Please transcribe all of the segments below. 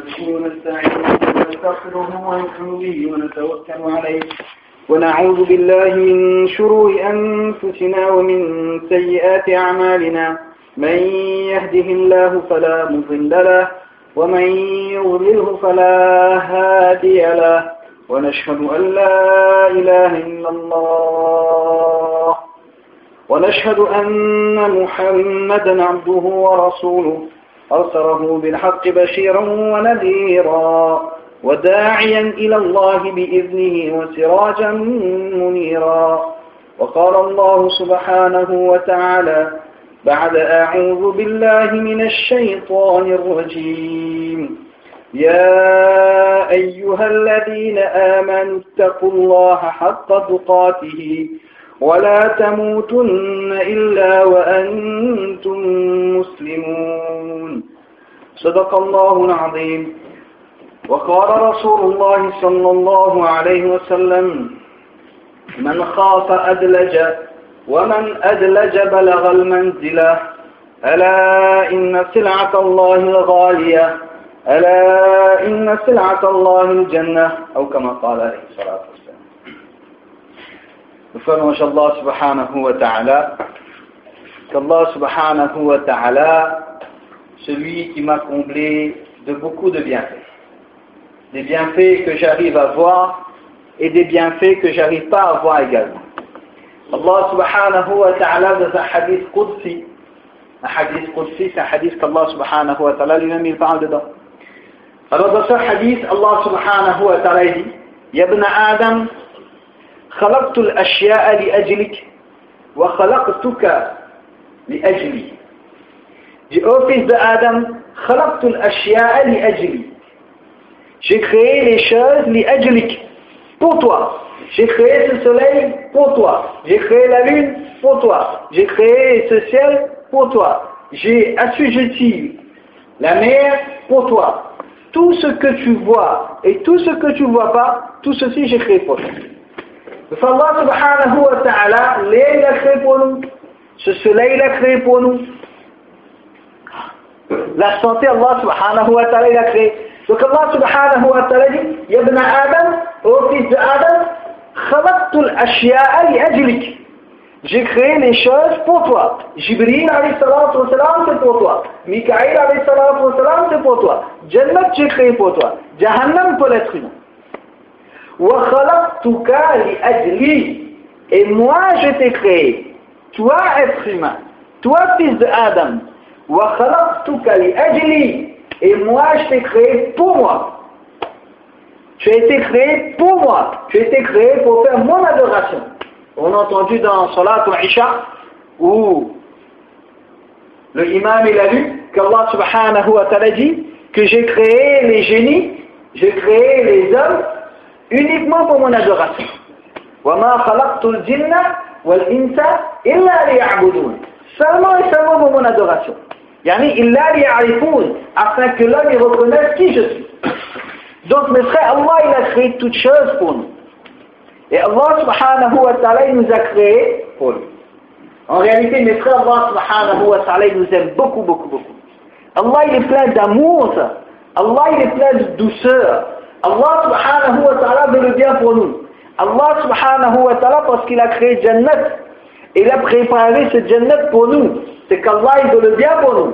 نحمده ونستعينه ونستغفره ونؤمن به ونتوكل عليه ونعوذ بالله من شرور أنفسنا ومن سيئات أعمالنا من يهده الله فلا مضل له ومن يضلله فلا هادي له ونشهد أن لا إله إلا الله ونشهد أن محمدا عبده ورسوله أرسله بالحق بشيرا ونذيرا وداعيا إلى الله بإذنه وسراجا منيرا. وقال الله سبحانه وتعالى بعد أعوذ بالله من الشيطان الرجيم يا أيها الذين آمنوا اتقوا الله حق تقاته ولا تموتن إلا وأنتم مسلمون. صدق الله العظيم. وقال رسول الله صلى الله عليه وسلم من خاف أدلج ومن أدلج بلغ المنزلة ألا إن سلعة الله الغالية ألا إن سلعة الله الجنة أو كما قال عليه الصلاة والسلام. Nous faisons Allah subhanahu wa ta'ala qu'Allah subhanahu wa ta'ala, celui qui m'a comblé de beaucoup de bienfaits, des bienfaits que j'arrive à voir et des bienfaits que j'arrive pas à voir également. Allah subhanahu wa ta'ala dans un hadith qudsi, c'est un hadith qu'Allah subhanahu wa ta'ala lui-même il parle dedans. Alors dans ce hadith, Allah subhanahu wa ta'ala dit Ya ibn Adam خلقت الأشياء لأجلك وخلقتك لأجلي. Dit ô fils de Adam, خلقت الأشياء لأجلي. J'ai créé les choses لأجلك, pour toi. J'ai créé ce soleil pour toi. J'ai créé la lune pour toi. J'ai créé ce ciel pour toi. J'ai assujetti la mer pour toi. Tout ce que tu vois et tout ce que tu ne vois pas, tout ceci j'ai créé pour toi. Allah subhanahu wa ta'ala, l'air il a créé pour nous, ce soleil il a créé pour nous, la santé Allah subhanahu wa ta'ala il a créé. Donc Allah subhanahu wa ta'ala dit Ya ibn Adam, ô fils de Adam, khalaqtu al-ashya'a li ajlik. J'ai créé les choses pour toi. Jibril alayhi salatu wa salam c'est pour toi. Mikaïl alayhi salatu wa salam c'est pour toi. Jannat j'ai créé pour toi. Jahannam pour l'être humain. وَخَلَقْتُكَ لِأَجْلِي. Et moi je t'ai créé, toi être humain, toi fils de Adam. وَخَلَقْتُكَ لِأَجْلِي. Et moi je t'ai créé pour moi. Tu as été créé pour moi. Tu as été créé pour faire mon adoration. On a entendu dans Salat al-Isha où le imam il a lu qu'Allah subhanahu wa ta'ala dit que j'ai créé les génies, j'ai créé les hommes uniquement pour mon adoration. وَمَا خَلَقْتُ الْجِنَّ وَالْإِنسَ إِلَّا لِيَعْبُدُونَ. Seulement et seulement pour mon adoration. Yani إِلَّا لِيَعْرِفُونَ, afin que l'homme il reconnaisse qui je suis. Donc mes frères, Allah il a créé toutes choses pour nous. Et Allah subhanahu wa ta'ala il nous a créé pour lui. En réalité mes frères, Allah subhanahu wa ta'ala il nous aime beaucoup, beaucoup, beaucoup. Allah il est plein d'amour, Allah il est plein de douceur. Allah subhanahu wa ta'ala veut le bien pour nous. Allah subhanahu wa ta'ala, parce qu'il a créé Jannat, il a préparé ce Jannat pour nous. C'est qu'Allah il veut le bien pour nous.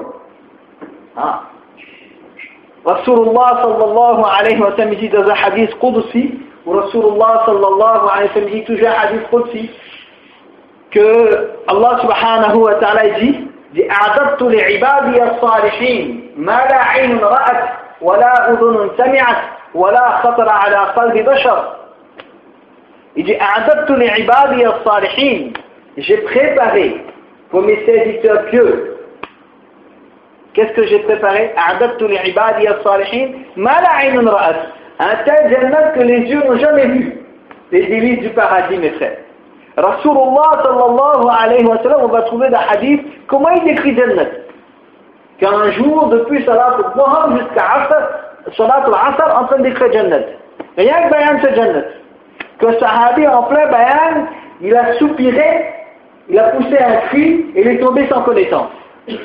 Rasulullah sallallahu alayhi wa sallam dit dans un hadith qudsi, où Rasulullah sallallahu alayhi wa sallam dit toujours un hadith qudsi, que Allah subhanahu wa ta'ala dit أعددت لعبادي الصالحين ما لا عين رأت ولا أذن سمعت ولا خطر على قلب بشر. Il dit أعددت لعبادي الصالحين. J'ai préparé pour mes serviteurs pieux. Qu'est-ce que j'ai préparé? أعددت لعبادي الصالحين ما لا عين رأت. Un tel jannat que les yeux n'ont jamais vu. Les délices du paradis, mes frères. Rasulullah sallallahu alayhi wa sallam, on va trouver dans le hadith comment il décrit Jannat. Qu'un jour, depuis Salat al-Dhuhr jusqu'à Asr, Salat al-Asr en train de décrire Jannat. Rien que bayan ce Jannat. Que Sahabi en plein bayan, il a soupiré, il a poussé un cri et il est tombé sans connaissance.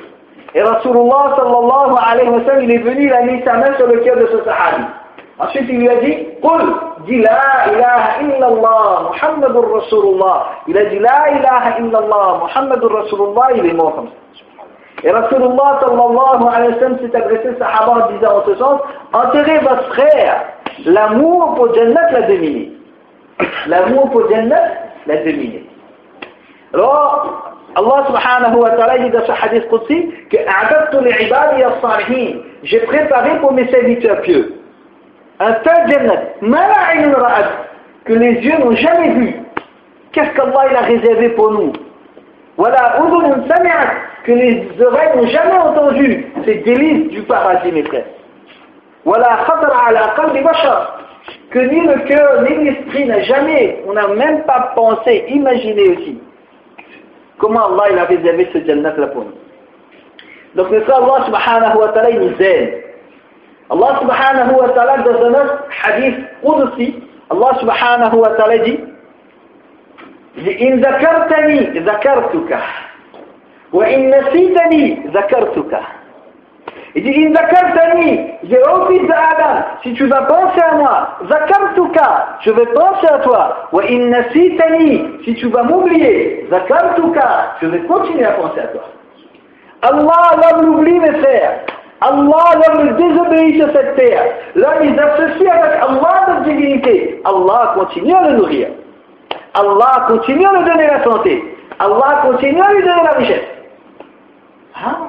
Et Rasulullah sallallahu alayhi wa sallam, il est venu, il a mis sa main sur le cœur de ce sahabi. Ensuite, il lui a dit, Qul, dis la ilaha illallah, Muhammadur Rasulullah. Il a dit la ilaha illallah, Muhammadur Rasulullah, il est mort comme ça. Et Rasulullah sallallahu alayhi wa sallam s'est adressé aux sahaba en disant en ce sens, enterrez votre frère, l'amour pour Jannat l'a dominé. L'amour pour Jannat l'a dominé. Alors, Allah subhanahu wa ta'ala dit dans ce hadith qudsi que a'adtu li'ibadi as-salihin, j'ai préparé pour mes serviteurs pieux un tel Jannat, mala'in ra'at, que les yeux n'ont jamais vu. Qu'est-ce qu'Allah il a réservé pour nous? Voilà, udhun sami'at, que les oreilles n'ont jamais entendu ces délices du paradis, mes frères. Voilà, khatara ala qalbi bashar, que ni le cœur ni l'esprit n'a jamais, on n'a même pas pensé, imaginé aussi comment Allah il a réservé ce Jannat là pour nous. Donc mes frères, Allah subhanahu wa ta'ala il nous aide. Allah subhanahu wa ta'ala dans un autre hadith qudsi, Allah subhanahu wa ta'ala dit in zakartani zakartuka wa in nasitani zakartuka. Il dit in zakartani, j'ai ô fils d'Adam, si tu vas penser à moi, zakartuka, je vais penser à toi, wa in nasitani, si tu vas m'oublier, zakartuka, je vais continuer à penser à toi. Allah l'homme l'oublie, mes frères. Allah l'homme le désobéit sur cette terre. L'homme il s'associe avec Allah notre divinité. Allah continue à le nourrir. Allah continue à lui donner la santé. Allah continue à lui donner la richesse. Hein?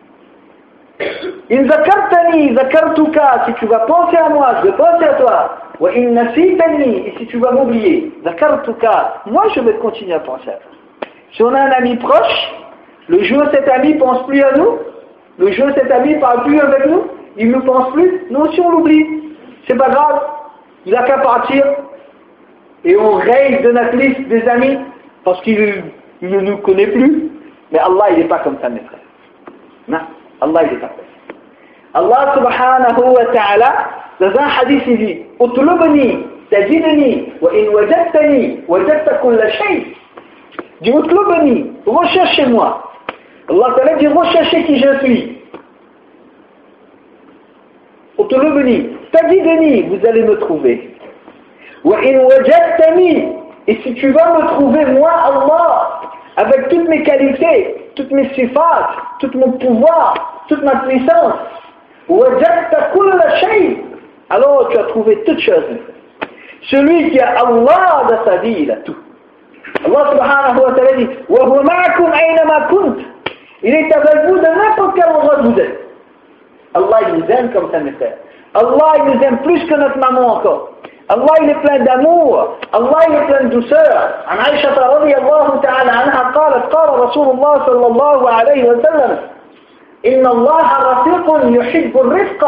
In zakartani zakartuka, si tu vas penser à moi, je vais penser à toi. Wa in nasitani, et si tu vas m'oublier, zakartuka, moi je vais continuer à penser à toi. Si on a un ami proche, le jour où cet ami pense plus à nous, le jour où cet ami parle plus avec nous, il ne nous pense plus, nous aussi on l'oublie. C'est pas grave, il n'a qu'à partir et on raye de notre liste des amis parce qu'il ne nous connaît plus. Mais Allah il n'est pas comme ça, mes frères. Non, Allah il n'est pas comme ça. Allah subhanahu wa ta'ala dans un hadith il dit utlubni tajidni wa in wajadtani wajadta kulla shay. Dit utlubni, recherchez-moi. Allah ta'ala dit recherchez qui je suis. Utlubni tajidni, vous allez me trouver. Wa in wajadtani, et si tu vas me trouver moi Allah avec toutes mes qualités, toutes mes sifat, tout mon pouvoir, toute ma puissance, wajadta kulla shay, alors tu as trouvé toutes choses. Celui qui a Allah dans sa vie, il a tout. Allah subhanahu wa ta'ala dit wa huwa ma'akum aynama kunt, il est avec vous de n'importe quel endroit où vous êtes. Allah il nous aime comme ça, mes frères. Allah il nous aime plus que notre maman encore. Allah il est plein d'amour. Allah il est plein de douceur. عن عائشة رضي الله تعالى عنها قالت قال رسول الله صلى الله عليه وسلم إن الله رفيق يحب الرفق.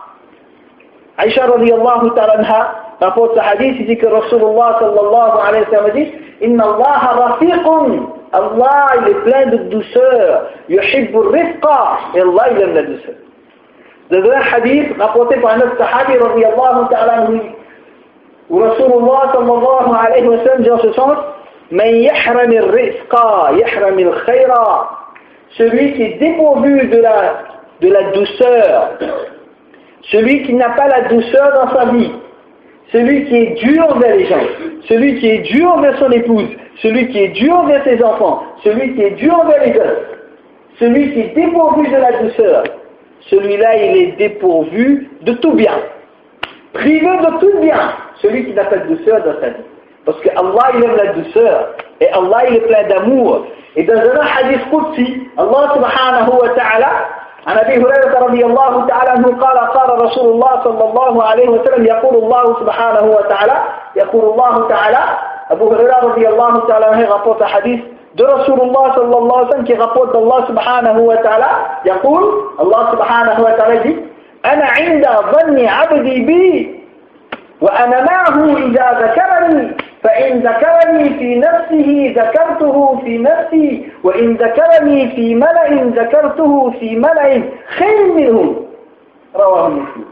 Aïcha radiyallahu ta'ala anha rapporte ce hadith, il dit que Rasulullah sallallahu alayhi wa sallam dit Inna Allah rafiqun, Allah il est plein de douceur, yuhibbu rifqa, et Allah il aime la douceur. Dans un hadith rapporté par un autre sahabi radiyallahu ta'ala anhu, où Rasulullah sallallahu alayhi wa sallam dit en ce sens Man yahrami rifqa, yahrami al-khayra, celui qui est dépourvu de la douceur, celui qui n'a pas la douceur dans sa vie, celui qui est dur envers les gens, celui qui est dur envers son épouse, celui qui est dur envers ses enfants, celui qui est dur envers les gosses, celui qui est dépourvu de la douceur, celui-là il est dépourvu de tout bien, privé de tout bien, celui qui n'a pas de douceur dans sa vie. Parce que Allah il aime la douceur, et Allah il est plein d'amour. Et dans un hadith qudsi, Allah subhanahu wa ta'ala, عن أبي هريرة رضي الله تعالى عنه قال قال رسول الله صلى الله عليه وسلم يقول الله سبحانه وتعالى يقول الله تعالى أبو هريرة رضي الله تعالى عنه rapporte حديث de Rasulullah صلى الله عليه وسلم qui rapporte d'Allah سبحانه وتعالى يقول الله سبحانه وتعالى dit أنا عند ظن عبدي بي وأنا معه إذا ذكرني فإن ذكرني في نفسه ذكرته في نفسي وإن ذكرني في ملأ ذكرته في ملأ خير منهم رواه مسلم.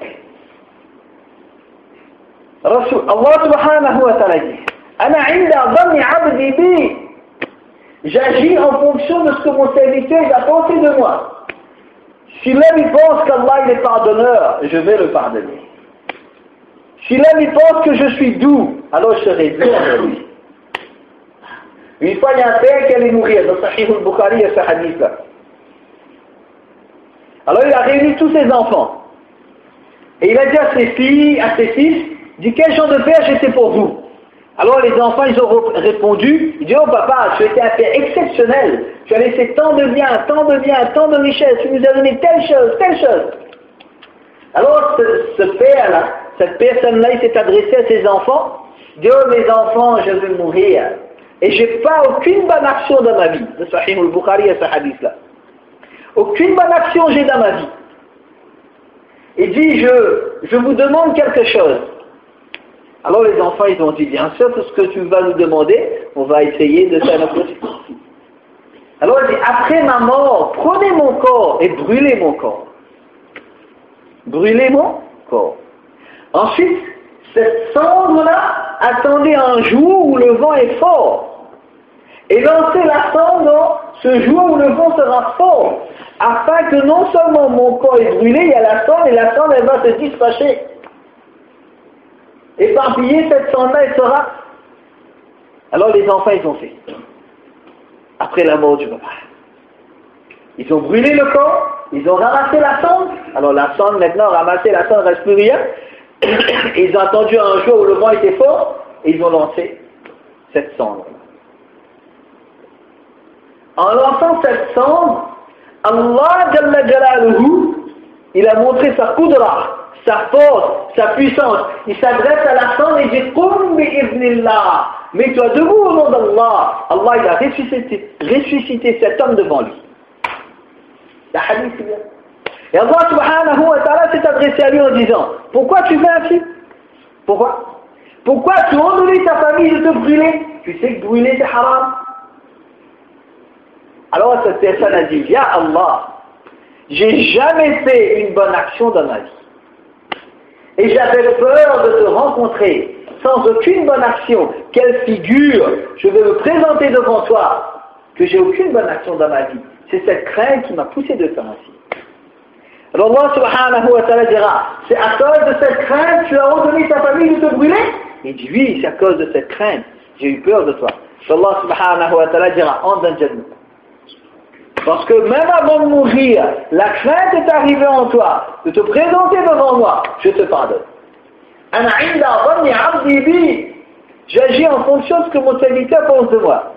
الله سبحانه وتعالى أنا عند ظن عبدي بي, j'agis en fonction de ce que mon serviteur a pensé de moi. Si l'homme il pense qu'Allah il est pardonneur, je vais le pardonner. Si l'homme il pense que je suis doux, alors je serai doux envers lui. Une fois, il y a un père qui allait mourir, dans Sahih al-Bukhari, il y a ce hadith-là. Alors il a réuni tous ses enfants. Et il a dit à ses filles, à ses fils, il dit, quel genre de père j'étais pour vous? Alors les enfants, ils ont répondu, ils disent, oh papa, tu étais un père exceptionnel, tu as laissé tant de biens, tant de richesses, tu nous as donné telle chose. Alors ce père-là, cette personne-là, il s'est adressé à ses enfants, il dit, oh mes enfants, je vais mourir, et j'ai pas aucune bonne action dans ma vie. De Sahih al-Bukhari à ce hadith-là. Aucune bonne action j'ai dans ma vie. Il dit, je vous demande quelque chose. Alors les enfants, ils ont dit, bien sûr, tout ce que tu vas nous demander, on va essayer de faire notre possible. Alors il dit, après ma mort, prenez mon corps et brûlez mon corps. Brûlez mon corps. Ensuite, cette cendre-là, attendez un jour où le vent est fort. Et lancez la cendre dans ce jour où le vent sera fort, afin que non seulement mon corps est brûlé, il y a la cendre, et la cendre, elle va se dispatcher. Éparpiller cette cendre-là, elle sera. Alors les enfants, ils ont fait. Après la mort du papa. Ils ont brûlé le corps, ils ont ramassé la cendre. Alors la cendre, maintenant, ramassé la cendre, il ne reste plus rien. Et ils ont attendu un jour où le vent était fort, et ils ont lancé cette cendre-là. En lançant cette cendre, Allah Jalla Jalaluhu, il a montré sa qudra, sa force, sa puissance. Il s'adresse à la cendre et dit Qum bi'idhnillah. Mets-toi debout au nom d'Allah. Allah il a ressuscité cet homme devant lui. La hadith c'est bien. Et Allah subhanahu wa ta'ala s'est adressé à lui en disant pourquoi tu fais ainsi? Pourquoi tu ordonnes ta famille de te brûler? Tu sais que brûler c'est haram. Alors cette personne a dit, ya Allah, j'ai jamais fait une bonne action dans ma vie. Et j'avais peur de te rencontrer sans aucune bonne action. Quelle figure je vais me présenter devant toi que j'ai aucune bonne action dans ma vie. C'est cette crainte qui m'a poussé de faire ainsi. Alors Allah subhanahu wa ta'ala dira, c'est à cause de cette crainte que tu as ordonné ta famille de te brûler? Il dit oui, c'est à cause de cette crainte. J'ai eu peur de toi. Allah subhanahu wa ta'ala dira, entre dans le Jannah. Parce que même avant de mourir, la crainte est arrivée en toi de te présenter devant moi, je te pardonne. J'agis en fonction de ce que mon serviteur pense de moi.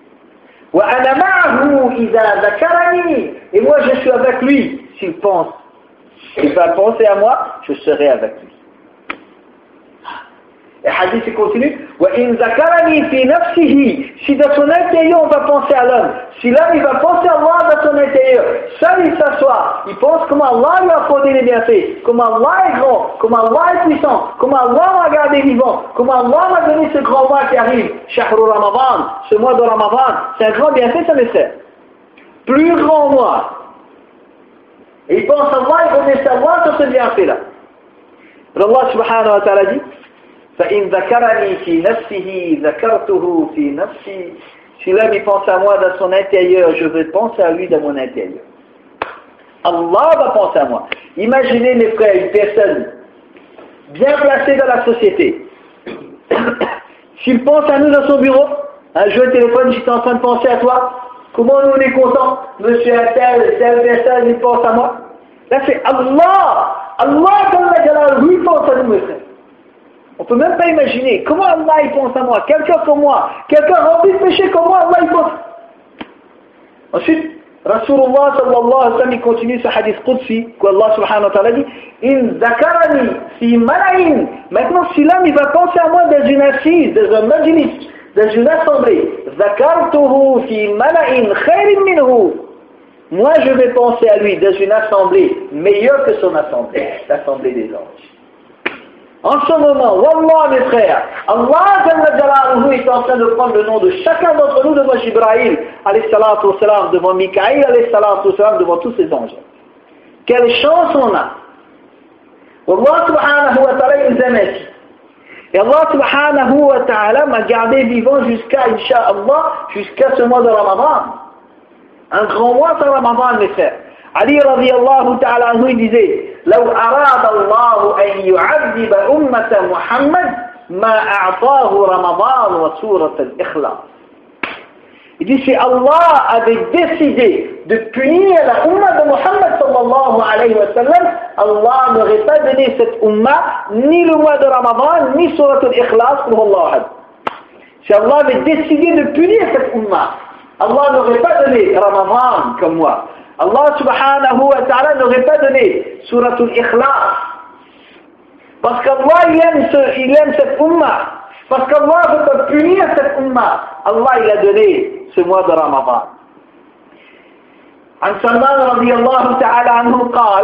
Et moi je suis avec lui. S'il pense, il va penser à moi, je serai avec lui. Et hadith il continue, si dans son intérieur on va penser à l'homme, si l'homme il va penser à Allah dans son intérieur, seul il s'assoit, il pense comment Allah lui a fondé les bienfaits, comment Allah est grand, comment Allah est puissant, comment Allah m'a gardé vivant, comment Allah m'a donné ce grand mois qui arrive, Shahru Ramadan, ce mois de Ramadan, c'est un grand bienfait ça mes frères. Plus grand mois. Et il pense à Allah, il remet sa voix sur ce bienfait là. Allah subhanahu wa ta'ala dit, فإن ذكرني في نفسه ذكرته في نفسي. Si l'homme il pense à moi dans son intérieur, je vais penser à lui dans mon intérieur. Allah va penser à moi. Imaginez mes frères, une personne bien placée dans la société. S'il pense à nous dans son bureau, un jeu de téléphone, j'étais en train de penser à toi. Comment nous on est contents? Monsieur telle personne, il pense à moi. Là c'est Allah. Allah, lui pense à nous mes frères. On ne peut même pas imaginer comment Allah il pense à moi, quelqu'un comme moi, quelqu'un rempli de péché comme moi, Allah il pense. Ensuite, Rasulullah sallallahu alayhi wa sallam il continue ce hadith Qudsi, qu'Allah subhanahu wa ta'ala dit, In zakarani fi mala'in. Maintenant, si l'homme il va penser à moi dans une assise, dans un majlis, dans une assemblée, zakartuhu fi mala'in khairin minhu. Moi je vais penser à lui dans une assemblée meilleure que son assemblée, l'assemblée des anges. En ce moment, Wallah mes frères, Allah est en train de prendre le nom de chacun d'entre nous devant Jibril, devant Mikaïl, devant tous ces anges. Quelle chance on a! Allah subhanahu wa ta'ala il nous aime ainsi. Et Allah subhanahu wa ta'ala m'a gardé vivant jusqu'à, Inch'Allah, jusqu'à ce mois de Ramadan. Un grand mois de Ramadan mes frères. Ali radiyallahu ta'ala anhu, il disait لو أراد الله أن يعذب أمة محمد ما أعطاه رمضان وسورة الإخلاص. Il dit si Allah avait décidé de punir la Ummah de Muhammad sallallahu alayhi wa sallam, Allah n'aurait pas donné cette Ummah ni le mois de Ramadan ni Surat al-Ikhlas pour Allah. Si Allah avait décidé de punir cette Ummah, Allah n'aurait pas donné Ramadan comme moi. Allah subhanahu wa ta'ala n'aurait pas donné Surat al-Ikhlas. Parce qu'Allah il aime cette Ummah. Parce qu'Allah veut pas punir cette Ummah. Allah il a donné ce mois de Ramadan. عن سلمان رضي الله تعالى عنه قال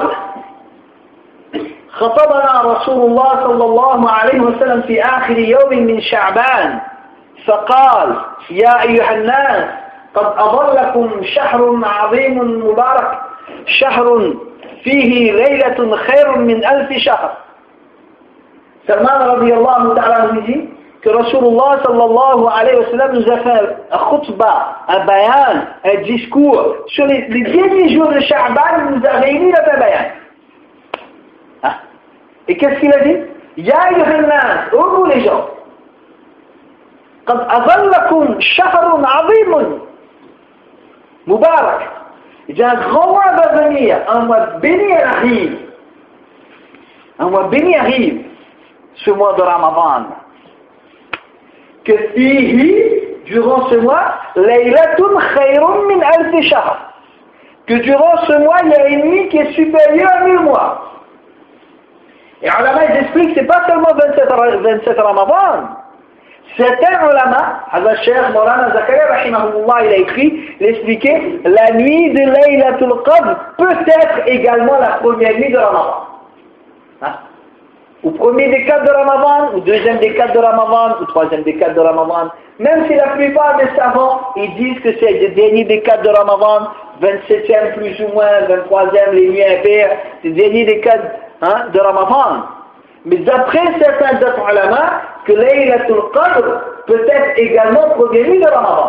خطبنا رسول الله صلى الله عليه وسلم في آخر يوم من شعبان فقال يا أيها الناس قد أضلكم شهر عظيم مبارك شهر فيه ليلة خير من 1000 شهر. Salman رضي الله تعالى عنه dit que Rasulullah sallallahu alayhi wa sallam nous a fait un khutbah, un bayan, un discours sur les derniers jours de Sha'ban. Il nous a réunis dans un bayan. Ah. Et qu'est-ce qu'il a dit? Ya ayyuhan nas, ô vous les gens, qad adhallakum shahrun 'azim mubarak. Il dit un grand mois va venir, un mois béni arrive. Un mois béni arrive, ce mois de Ramadan. Que fihi, durant ce mois, laylatun khayrun min 1000 shahr. Que durant ce mois, il y a une nuit qui est supérieure à 1000 mois. Et ulama, ils expliquent que ce n'est pas seulement 27 Ramadan. Certains ulama, Hazrat Cheikh Maulana Zakaria rahimahullah, il a écrit, il expliquait, la nuit de Laylatul Qadr peut être également la première nuit de Ramadan. Hein? Au premier décade de Ramadan, au deuxième décade de Ramadan, au troisième décade de Ramadan. Même si la plupart des savants, ils disent que c'est le dernier décade de Ramadan, 27e plus ou moins, 23e, les nuits impaires, c'est le dernier décade de Ramadan. Mais d'après certains autres ulama, que Laylatul Qadr peut être également première nuit de Ramadan.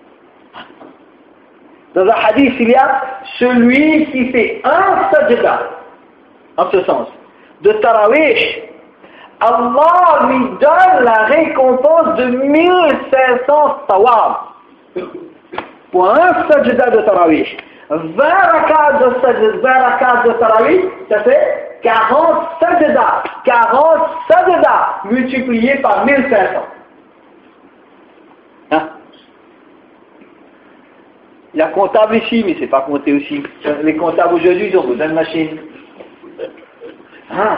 Dans un hadith, il y a celui qui fait un sajda, en ce sens, de Tarawih, Allah lui donne la récompense de 1500 tawab. Pour un sajda de Tarawih. 20 rakats de Tarawih, ça fait 40 sajda. 40 sajda multipliés par 1500. Hein? Il y a comptable ici, mais c'est pas compté aussi. Les comptables aujourd'hui, ils ont besoin de machine. Ah.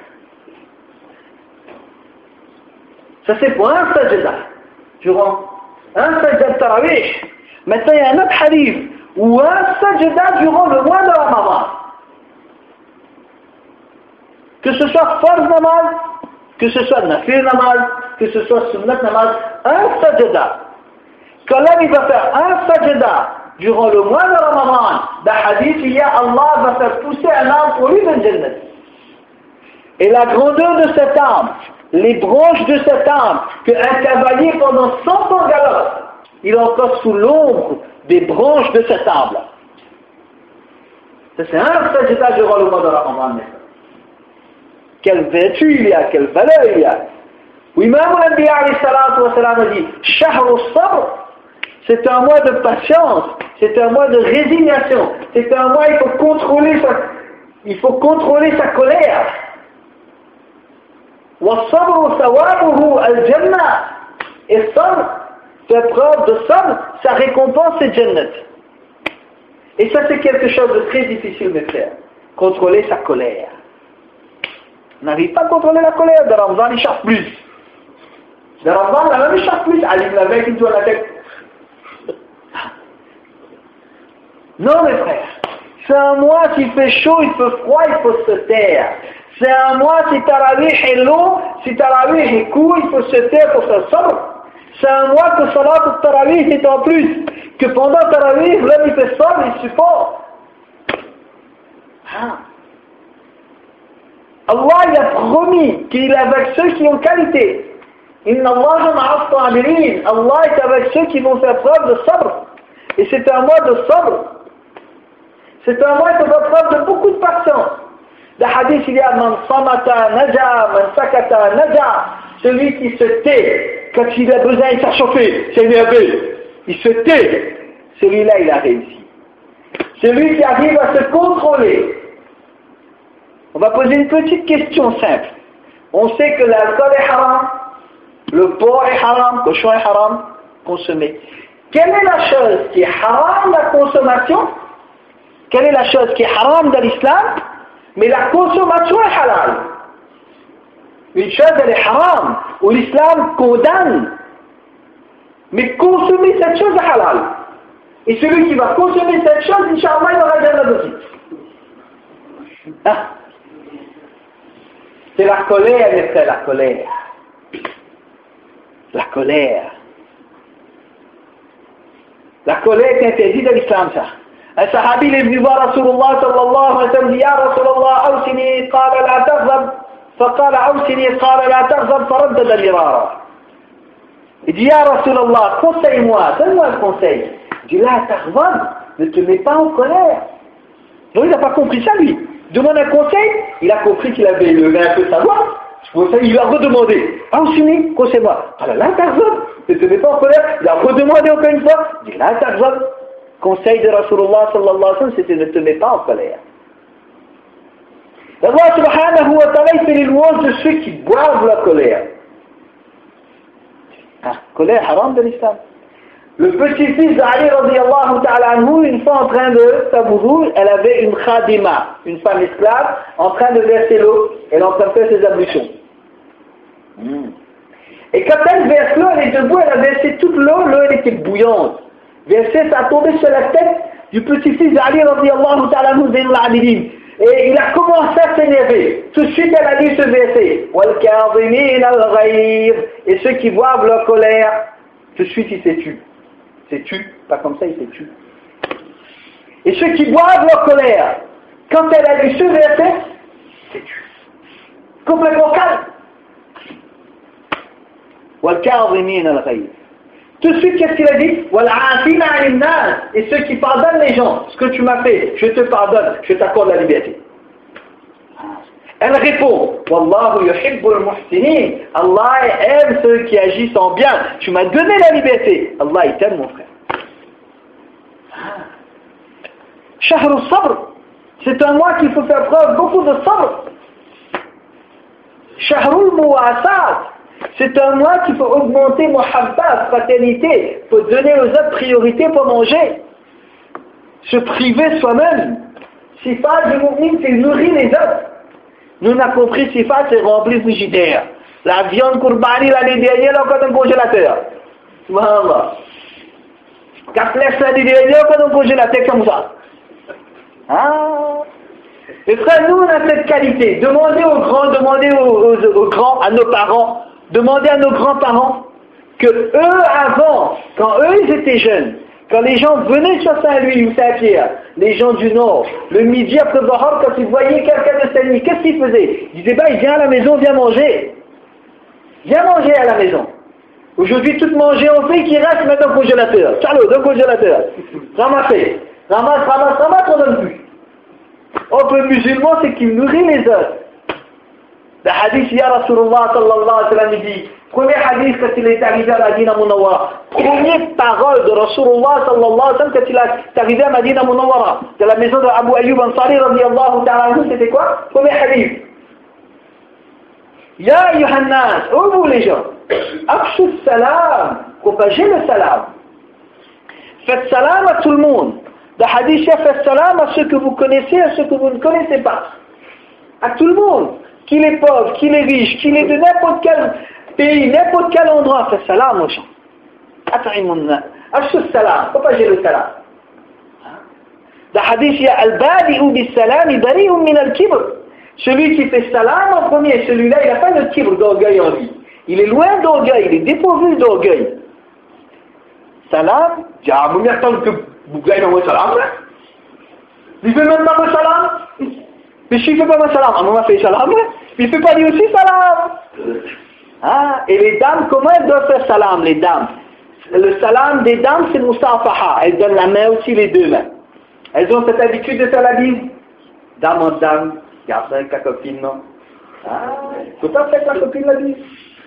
Ça c'est pour un sajda. Durant un sajda de Tarawih. Maintenant il y a un autre hadith où un sajda durant le mois de Ramadan. Que ce soit farz namaz, que ce soit nafil namaz, que ce soit sunnat namaz, un sajda. Quand l'homme il va faire un sajda durant le mois de Ramadan, dans le hadith il y a Allah va faire pousser un arbre pour lui dans le Jannah. Et la grandeur de cet arbre, les branches de cet arbre, qu'un cavalier pendant 100 ans galope, il est encore sous l'ombre des branches de cet arbre. Ça c'est un sajda durant le mois de Ramadan. Quelle vertu il y a, quelle valeur il y a. Oui, Imam al-Anbiya alayhi salatu wa salam a dit, Shahru sabr, c'est un mois de patience, c'est un mois de résignation, c'est un mois il faut contrôler sa colère. والصبر ثوابه الجنة. Et sabr, faire preuve de sabr, sa récompense c'est Jannat. Et ça c'est quelque chose de très difficile de faire. Contrôler sa colère. On n'arrive pas à contrôler la colère. De Ramadan il chasse plus. De Ramadan la même il chasse plus. Alim la veille qui doit la tête. Non mes frères. C'est un mois qui fait chaud, il fait froid, il faut se taire. C'est un mois, si Tarawih est long, si Tarawih est court, il faut se taire pour faire sabr. C'est un mois que Salat al-Tarawih est en plus. Que pendant Tarawih, l'homme il fait sabr, il supporte. Ah. Allah il a promis qu'il est avec ceux qui ont qualité. Inna Allah ma'a as-sabirin. Allah est avec ceux qui vont faire preuve de sabr. Et c'est un mois de sabr. C'est un mois qui fait preuve de beaucoup de patience. Dans le hadith, il y a man samata naja, man sakata naja. Celui qui se tait quand il a besoin de s'achauffer, c'est énervé. Il se tait. Celui-là, il a réussi. Celui qui arrive à se contrôler. On va poser une petite question simple. On sait que l'alcool est haram, le porc est haram, le cochon est haram, consommé. Quelle est la chose qui est haram, la consommation? Quelle est la chose qui est haram dans l'islam, mais la consommation est halal? Une chose, elle est haram, où l'islam condamne, mais consommer cette chose est halal. Et celui qui va consommer cette chose, Inch'Allah, il aura déjà aussi. Ah. C'est la colère, mes frères, la colère. La colère. La colère est interdite dans l'islam, ça. Un sahabi est venu voir Rasulullah sallallahu alayhi wa sallam, dit Ya Rasulullah, awsini, qala la taghzab, faqala awsini, qala la taghzab, faraddada al-mirara. Il dit Ya Rasulullah, conseille-moi, donne-moi un conseil. Il dit la taghzab, ne te mets pas en colère. Non, il n'a pas compris ça, lui. Demande un conseil, il a compris qu'il avait levé un peu sa voix. Il a redemandé. Ah, Ousini, conseille-moi. Ah là, taghzab, ne te mets pas en colère. Il a redemandé encore une fois. Il dit la taghzab. Conseil de Rasulullah sallallahu alayhi wa sallam, c'était ne te mets pas en colère. Allah subhanahu wa ta'ala, il fait les louanges de ceux qui boivent la colère. Ah, colère haram de l'islam. Le petit-fils d'Ali radiyallahu ta'ala anhu, une fois en train de tabourou, elle avait une khadima, une femme esclave, en train de verser l'eau, elle est en train de faire ses ablutions. Et quand elle verse l'eau, elle est debout, elle a versé toute l'eau, l'eau elle était bouillante. Versé, ça a tombé sur la tête du petit-fils d'Ali radiyallahu ta'ala anhu, Zainul Abidin. Et il a commencé à s'énerver. Tout de suite, elle a dit ce verset. Wal kadhimin al-ghayr. Et ceux qui boivent leur colère, tout de suite, ils s'est tuent. C'est tu, pas comme ça, il s'est tu. Et ceux qui boivent leur colère, quand elle a lu ce verset, c'est tu. Complètement calme. Tout de suite, qu'est-ce qu'il a dit? Et ceux qui pardonnent les gens, ce que tu m'as fait, je te pardonne, je t'accorde la liberté. Elle répond, Wallahu yuhibbul muhsinin. Allah aime ceux qui agissent en bien. Tu m'as donné la liberté. Allah il t'aime, mon frère. Shahr al-sabr. C'est un mois qu'il faut faire preuve beaucoup de sabr. Shahr al-muwasat. C'est un mois qu'il faut augmenter muhabbat, fraternité. Il faut donner aux autres priorité pour manger. Se priver soi-même. Sifat du mu'min, c'est nourrir les autres. Nous, on a compris sifat, c'est remplir le frigidaire. La viande courbani l'année dernière, encore dans le congélateur. Subhanallah. Quand laisse l'année dernière, encore dans le congélateur comme ça. Ah. Et frère, nous, on a cette qualité. Demandez aux grands, demandez aux grands, à nos parents, demandez à nos grands-parents que eux, avant, quand eux, ils étaient jeunes, quand les gens venaient sur Saint-Louis ou Saint-Pierre, les gens du Nord, le midi après Zahar, quand ils voyaient quelqu'un de Saint-Louis, qu'est-ce qu'ils faisaient? Ils disaient, il vient à la maison, viens manger. Viens manger à la maison. Aujourd'hui, tout manger, on fait qu'il reste maintenant au congélateur. Charlot, dans le congélateur. Ramassez. Ramasse, on donne plus. On peut musulman, c'est qu'il nourrit les autres. Le hadith, ya Rasulullah sallallahu alayhi wa sallam, il dit, premier hadith quand il est arrivé à Madina Munawwara, première parole de Rasulullah sallallahu alayhi wa sallam quand il est arrivé à Madina Munawwara, de la maison de Abu Ayyub Ansari radiyallahu ta'ala anhu, c'était quoi? Premier hadith. Ya ayyuhannas, ô vous les gens, afshu salam, propagez le salam. Faites salam à tout le monde. Le hadith, faites salam à ceux que vous connaissez, à ceux que vous ne connaissez pas. À tout le monde. Qu'il est pauvre, qu'il est riche, qu'il est de n'importe quel pays, n'importe quel endroit, faites salam aux gens. Afshu salam, propagez le salam. Le hadith, il y a al-badi'u bis-salam, bari'un min al-kibr. Celui qui fait salam en premier, celui-là, il n'a pas de kibr, d'orgueil en lui. Il est loin d'orgueil, il est dépourvu d'orgueil. Salam, il y a un moment que vous gagnez un salam, là. Il ne fait même pas le salam. Mais s'il ne fait pas le salam, un moment fait salam, là. Il ne fait pas lui aussi salam. Ah, et les dames, comment elles doivent faire salam, les dames? Le salam des dames, c'est musafaha. Elles donnent la main aussi, les deux mains. Elles ont cette habitude de faire la bise. Dame en dame, garçon avec ta copine, non? Ah, il ne faut pas faire ta copine la bise.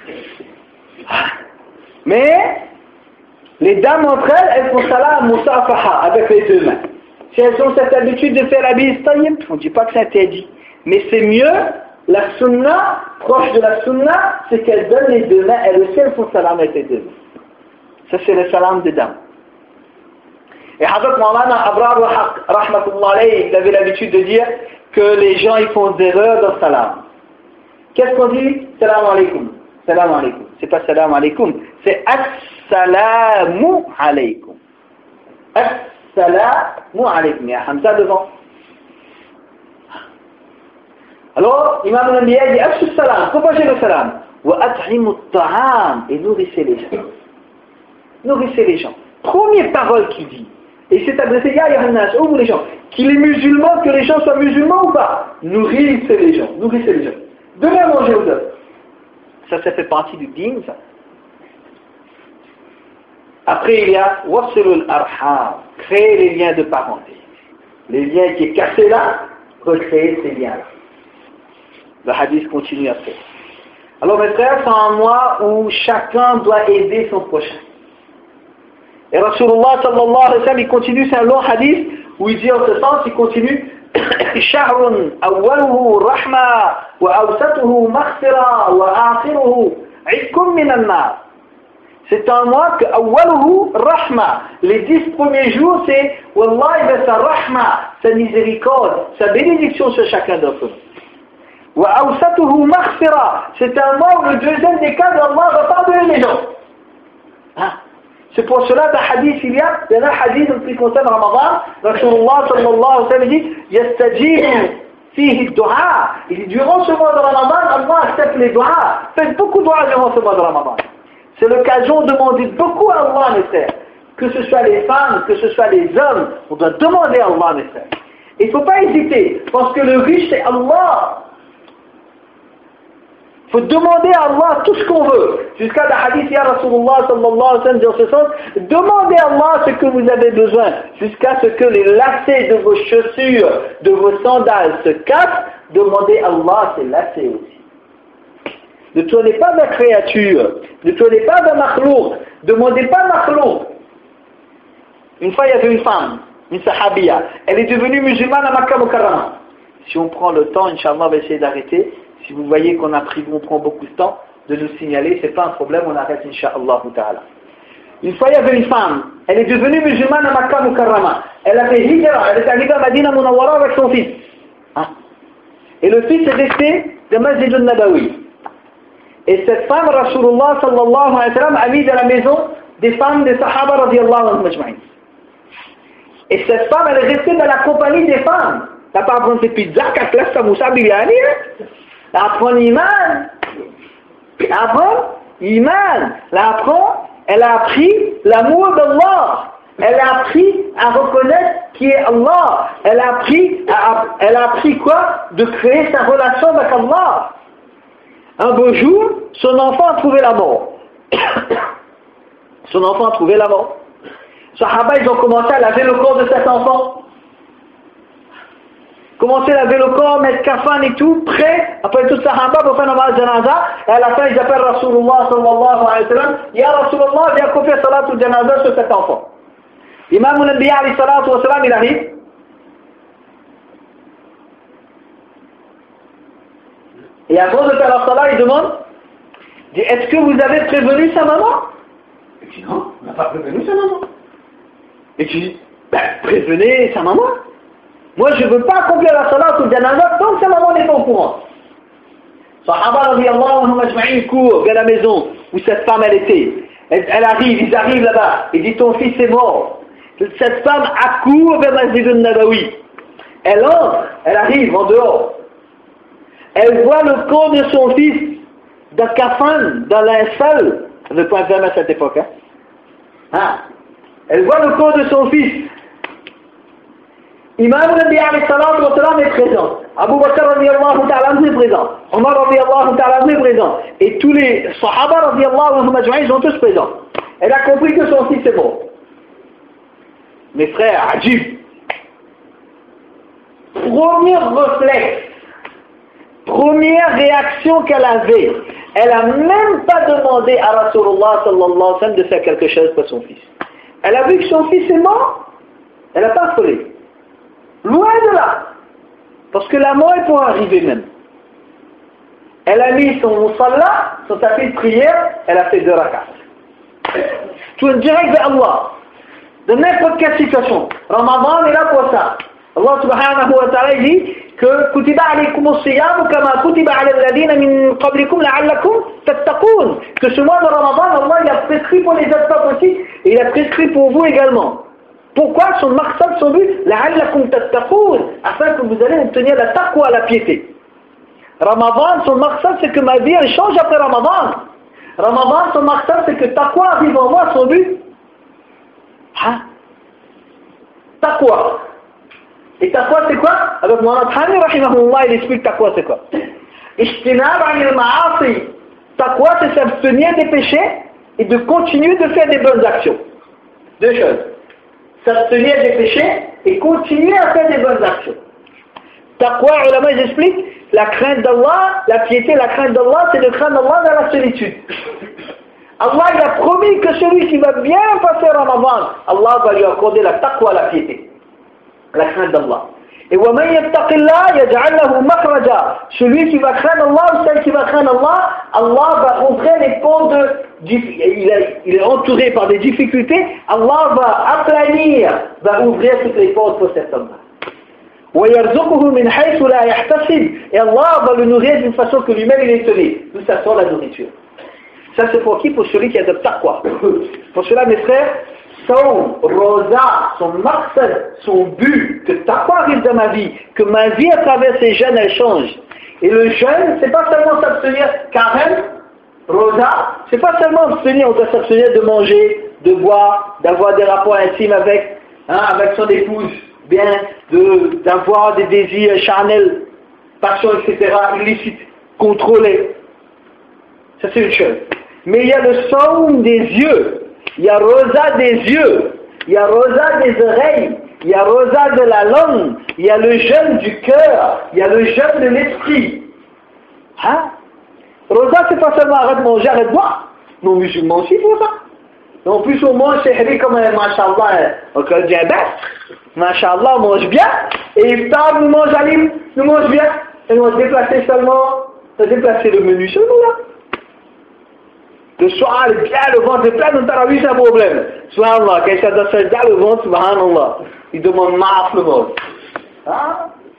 Mais, les dames entre elles, elles font salam musafaha avec les deux mains. Si elles ont cette habitude de faire la bise, on ne dit pas que c'est interdit. Mais c'est mieux, la sunna, proche de la sunna, c'est qu'elles donnent les deux mains, elles aussi elles font salam avec les deux mains. Ça c'est le salam des dames. Et Hazrat Maulana Abrar Rahmatullah alayhi, il avait l'habitude de dire que les gens ils font des erreurs dans salam. Qu'est-ce qu'on dit? Salam alaikum. Salam alaikum. C'est pas salam alaikum, c'est assalamu alaikum. Assalamu alaikum. Il y a Hamza devant. Alors, Imam al-Anbiya dit Afshu salam, propagez le salam. Wa at'imu at-ta'am, et nourrissez les gens. Nourrissez les gens. Première parole qu'il dit. Et c'est adressé à Yohannas, où les gens, qu'il est musulman, que les gens soient musulmans ou pas. Nourrissez les gens. Nourrissez les gens. Donnez à manger aux autres. Ça fait partie du dîn, ça. Après, il y a Wasilul Arham, créer les liens de parenté. Les liens qui est cassé là, recréer ces liens-là. Le hadith continue après. Alors mes frères, c'est un mois où chacun doit aider son prochain. Et Rasulullah sallallahu alayhi wa sallam, il continue, c'est un long hadith où il dit en ce sens, il continue شهر أوله رحمة وأوسطه مغفرة وآخره عتق من النار. C'est un mois que أوله رحمة. Les 10 premiers jours c'est Wallah sa rahma, sa miséricorde, sa bénédiction sur chacun d'entre nous. وأوسطه مغفرة. C'est un mois où le deuxième des cas d'Allah va pardonner les gens. Hein? C'est pour cela dans le hadith, il y a un hadith qui concerne Ramadan. Rasulullah sallallahu alayhi wa sallam dit Yastajib fihi du'a. Il dit durant ce mois de Ramadan, Allah accepte les du'as. Faites beaucoup de du'as durant ce mois de Ramadan. C'est l'occasion de demander beaucoup à Allah, mes frères. Que ce soit les femmes, que ce soit les hommes, on doit demander à Allah, mes frères. Il ne faut pas hésiter, parce que le riche c'est Allah. Il faut demander à Allah tout ce qu'on veut. Jusqu'à la hadith, ya Rasulullah sallallahu alayhi wa sallam, dans ce sens, demandez à Allah ce que vous avez besoin, jusqu'à ce que les lacets de vos chaussures, de vos sandales se cassent, demandez à Allah ces lacets aussi. Ne tournez pas de créature, ne tournez pas de makhlouk, demandez pas makhlouk. Une fois, il y avait une femme, une sahabiya, elle est devenue musulmane à Makkah Mukarrama. Si on prend le temps, Inch'Allah, on va essayer d'arrêter. Si vous voyez qu'on prend beaucoup de temps de nous signaler, c'est pas un problème, on arrête Inch'Allah ta'ala. Une fois il y avait une femme, elle est devenue musulmane à Makkah Mukarrama. Elle a fait hijra, elle est arrivée à Madina Munawwara avec son fils. Hein? Et le fils est resté de Masjid al-Nabawi. Et cette femme, Rasulullah sallallahu alayhi wa sallam, a mis dans la maison des femmes des Sahaba radiyallahu anhum majma'in. Et cette femme, elle est restée dans la compagnie des femmes. T'as pas appris ces pizzas, kaklas, samoussa, biryani, hein? L'apprendre iman, elle a appris l'amour d'Allah, elle a appris à reconnaître qui est Allah, elle a appris quoi? De créer sa relation avec Allah. Un beau jour, son enfant a trouvé la mort. Sahaba, ils ont commencé à laver le corps de cet enfant. Commencer à laver le corps, mettre kafan et tout, prêt, après tout sahaba pour faire namaz janaza, et à la fin ils appellent Rasulullah sallallahu alayhi wa sallam, Ya Rasulullah, viens qu'on fait salatul janaza sur cet enfant. Imam al-Anbiya alayhi salatu wa salam, il arrive. Et avant de faire la salat, il demande, dit, est-ce que vous avez prévenu sa maman? Il dit, non, on n'a pas prévenu sa maman. Et tu dis, ben, prévenez sa maman. Moi, je ne veux pas accomplir la salat ou le janaza tant que sa maman n'est pas au courant. Sahaba radiyallahu anhum ajma'in court vers la maison où cette femme elle était. Elle arrive, ils arrivent là-bas. Il dit ton fils est mort. Cette femme accourt vers Masjid al-Nabawi. Elle entre, elle arrive en dehors. Elle voit le corps de son fils dans kafan, dans l'insal. Ça ne veut pas dire à cette époque. Hein? Elle voit le corps de son fils. Imam al-Anbiya alayhi salatu wa salam est présent. Abu Bakr radiyallahu ta'ala anhu est présent. Omar radiyallahu ta'ala anhu est présent. Et tous les Sahaba radiyallahu anhum ajma'in sont tous présents. Elle a compris que son fils est mort. Mes frères, ajib. premier réflexe, première réaction qu'elle avait, elle n'a même pas demandé à Rasulullah sallallahu alayhi wa sallam de faire quelque chose pour son fils. Elle a vu que son fils est mort, elle n'a pas affolé. Loin de là. Parce que la mort elle pourra arriver même. Elle a mis son musalla, son tapis de prière, elle a fait 2 rakats. Tout direct vers Allah. De n'importe quelle situation. Ramadan est là pour ça. Allah subhanahu wa ta'ala dit que kutiba alaykum as-siyam kama kutiba ala alladhina min qablikum la'allakum tattaqun. Que ce mois de Ramadan, Allah il a prescrit pour les autres peuples aussi, et il a prescrit pour vous également. Pourquoi? Son maqsad, son but, la'allakum tattaqun, afin que vous allez obtenir la taqwa, la piété. Ramadan, son maqsad, c'est que ma vie elle change après Ramadan. Ramadan, son maqsad, c'est que taqwa arrive en moi, son but. Hein? Taqwa. Et taqwa c'est quoi? Alors Mohamed Hani rahimahullah il explique taqwa c'est quoi? Ijtinab anil ma'asi. Taqwa c'est s'abstenir des péchés et de continuer de faire des bonnes actions. 2 choses. S'abstenir des péchés et continuer à faire des bonnes actions. Taqwa, ulama ils expliquent, la crainte d'Allah, la piété, la crainte d'Allah, c'est de craindre Allah dans la solitude. Allah il a promis que celui qui va bien passer Ramadan, Allah va lui accorder la taqwa, la piété, la crainte d'Allah. Et وَمَنْ يَتَّقِ اللَّهَ يَجْعَلْ لَهُ مَخْرَجًا. Celui qui va craindre Allah ou celle qui va craindre Allah, Allah va ouvrir les portes il est entouré par des difficultés, Allah va aplanir, va ouvrir toutes les portes pour cet homme-là. وَيَرْزُقُهُ مِنْ حَيْثُ لَا يَحْتَسِبُ. Et Allah va le nourrir d'une façon que lui-même il est étonné. D'où ça sort la nourriture. Ça c'est pour qui? Pour celui qui a de taqwa. Pour cela mes frères, son rosa, son maqsad, son but, que taqwa arrive dans ma vie, que ma vie à travers ces jeûnes elle change. Et le jeûne, c'est pas seulement s'abstenir, carême, rosa, c'est pas seulement abstenir, on doit s'abstenir de manger, de boire, d'avoir des rapports intimes avec son épouse, bien, d'avoir des désirs charnels, passions, etc., illicites, contrôlés. Ça c'est une chose. Mais il y a le saum des yeux, il y a rosa des yeux, il y a rosa des oreilles, il y a rosa de la langue, il y a le jeûne du cœur, il y a le jeûne de l'esprit. Hein? Rosa c'est pas seulement arrête de manger, arrête de boire. Nos musulmans aussi font ça. En plus on mange c'est comme machallah, on a le diabète, machallah on mange bien, et iftar nous mange alim, nous mange bien, et on va se déplacer seulement, déplacer le menu seulement là. Le soir, bien, le ventre est plein, dans Tarawih, c'est un problème. Subhanallah, quand il s'est dans sajda, le ventre, subhanallah, il demande maaf le ventre. Hein?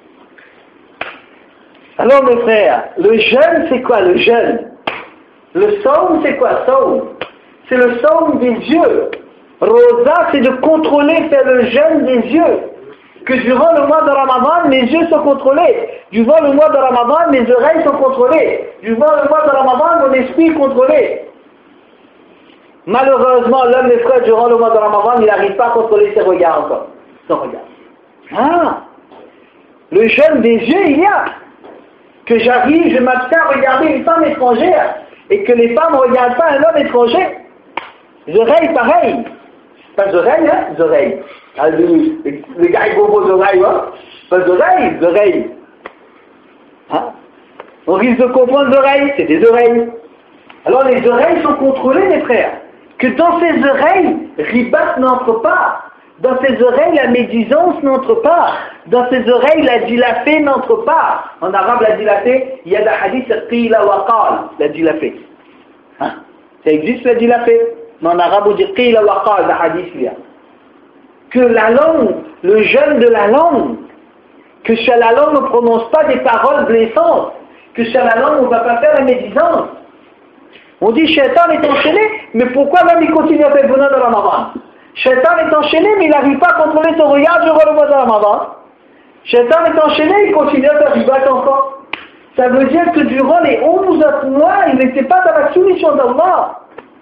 Alors mes frères, le jeûne, c'est quoi le jeûne? Le saum, c'est quoi saum? C'est le saum des yeux. Rosa, c'est de contrôler, faire le jeûne des yeux. Que durant le mois de Ramadan, mes yeux sont contrôlés. Durant le mois de Ramadan, mes oreilles sont contrôlées. Durant le mois de Ramadan, mon esprit est contrôlé. Malheureusement, l'homme, mes frères, durant le mois de Ramadan, il n'arrive pas à contrôler ses regards encore. Son regard. Ah! Le jeûne des yeux, il y a. Que j'arrive, je m'abstiens à regarder une femme étrangère. Et que les femmes ne regardent pas un homme étranger. Les oreilles, pareil. Pas les oreilles, hein? Les oreilles. Ah, les gars, ils vont vos oreilles, hein? Pas les oreilles, les oreilles. Hein? On risque de comprendre les oreilles, c'est des oreilles. Alors les oreilles sont contrôlées, mes frères. Que dans ces oreilles, ribat n'entre pas. Dans ces oreilles, la médisance n'entre pas. Dans ces oreilles, la dilafée n'entre pas. En arabe, la dilafée, il y a le hadith qila wa qal, la dilafée. Hein? Ça existe la dilafée. Mais en arabe, on dit qila wa qal, le hadith il y a. Que la langue, le jeûne de la langue, que sur la langue, on ne prononce pas des paroles blessantes. Que sur la langue, on ne va pas faire la médisance. On dit Shaitan est enchaîné, mais pourquoi même il continue à faire bonheur de Ramadan? Shaitan est enchaîné, mais il n'arrive pas à contrôler son regard durant le mois de Ramadan. Shaitan est enchaîné, il continue à faire ribat encore. Ça veut dire que durant les 11 autres mois, il n'était pas dans la soumission d'Allah.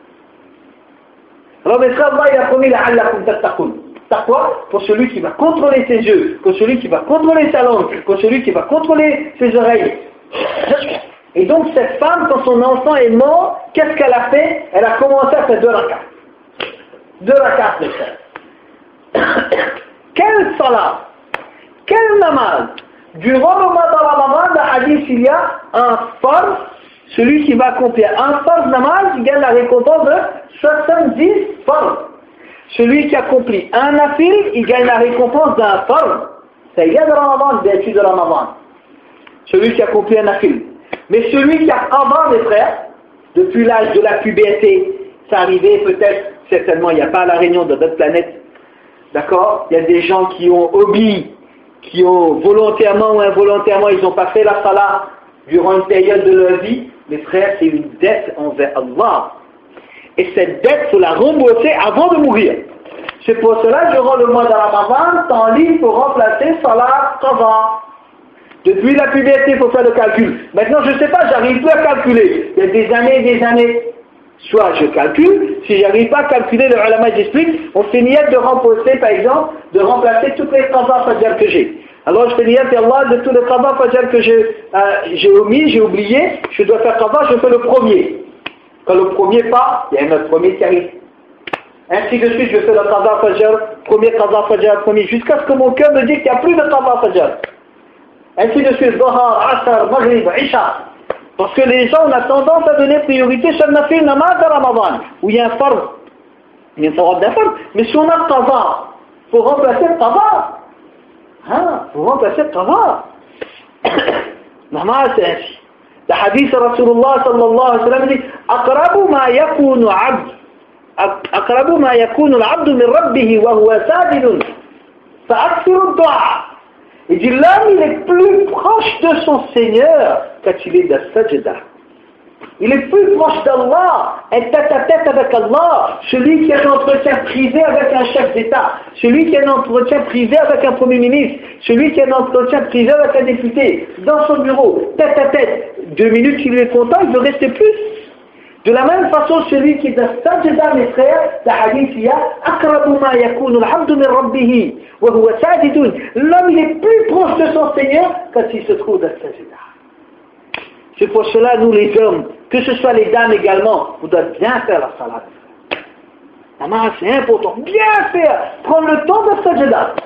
Alors, mais ça, Allah, il a promis la'allakum tattaqun. Taqwa, pour celui qui va contrôler ses yeux, pour celui qui va contrôler sa langue, pour celui qui va contrôler ses oreilles. Et donc cette femme, quand son enfant est mort, qu'est-ce qu'elle a fait? Elle a commencé à faire 2 rakats. 2 rakats, mes frères. Quelle salat, quel namaz, durant le mois de Ramadan, dans le hadith, il y a un farz, celui qui va accomplir un farz namaz, il gagne la récompense de 70 farz. Celui qui accomplit un nafil, il gagne la récompense d'un farz. Ça y est de Ramadan, vertu de Ramadan. Celui qui accomplit un nafil. Mais celui qui a avant, mes frères, depuis l'âge de la puberté, ça arrivait peut-être, certainement, il n'y a pas à la Réunion de notre planète, d'accord? Il y a des gens qui ont oublié, qui ont volontairement ou involontairement, ils n'ont pas fait la salat durant une période de leur vie. Mes frères, c'est une dette envers Allah. Et cette dette, il faut la rembourser avant de mourir. C'est pour cela que durant le mois de Ramadan, temps libre pour remplacer salat qada. Depuis la puberté, il faut faire le calcul. Maintenant, je ne sais pas, j'arrive plus à calculer. Il y a des années et des années. Soit je calcule, si j'arrive pas à calculer, le ulama explique, on fait niyyat de remplacer, par exemple, de remplacer toutes les qada fajr que j'ai. Alors je fais niyyat et Allah de tous les qada fajr que j'ai omis, j'ai oublié, je dois faire qada, je fais le premier. Quand le premier part, il y a un autre premier qui arrive. Ainsi de suite, je fais le qada fajr, premier, jusqu'à ce que mon cœur me dise qu'il n'y a plus de qada fajr. Ainsi de suite, Zohar, Asr, Maghrib, Isha. Parce que les gens, on a tendance à donner priorité sur le nafil namaz de Ramadan, où il y a un farz. Il y a un farz d'un farz. Mais si on a le qada, il faut remplacer le qada. Il faut remplacer le qada. Namaz, c'est ainsi. Le hadith de Rasulullah sallallahu alayhi wa sallam dit أقرب ما يكون العبد من ربه وهو ساجد فأكثر الدعاء. Il dit l'homme il est plus proche de son Seigneur quand il est dans sajda. Il est plus proche d'Allah, est tête à tête avec Allah, celui qui a un entretien privé avec un chef d'État, celui qui a un entretien privé avec un premier ministre, celui qui a un entretien privé avec un député, dans son bureau, tête à tête. 2 minutes il est content, il veut rester plus. De la même façon, celui qui est dans sajda, mes frères, le hadith il y a أقرب ما يكون العبد من ربه وهو ساجد. L'homme il est plus proche de son Seigneur quand il se trouve dans sajda. C'est pour cela, nous les hommes, que ce soit les dames également, vous devez bien faire la salat. Namaz, c'est important, bien faire, prendre le temps de sajda.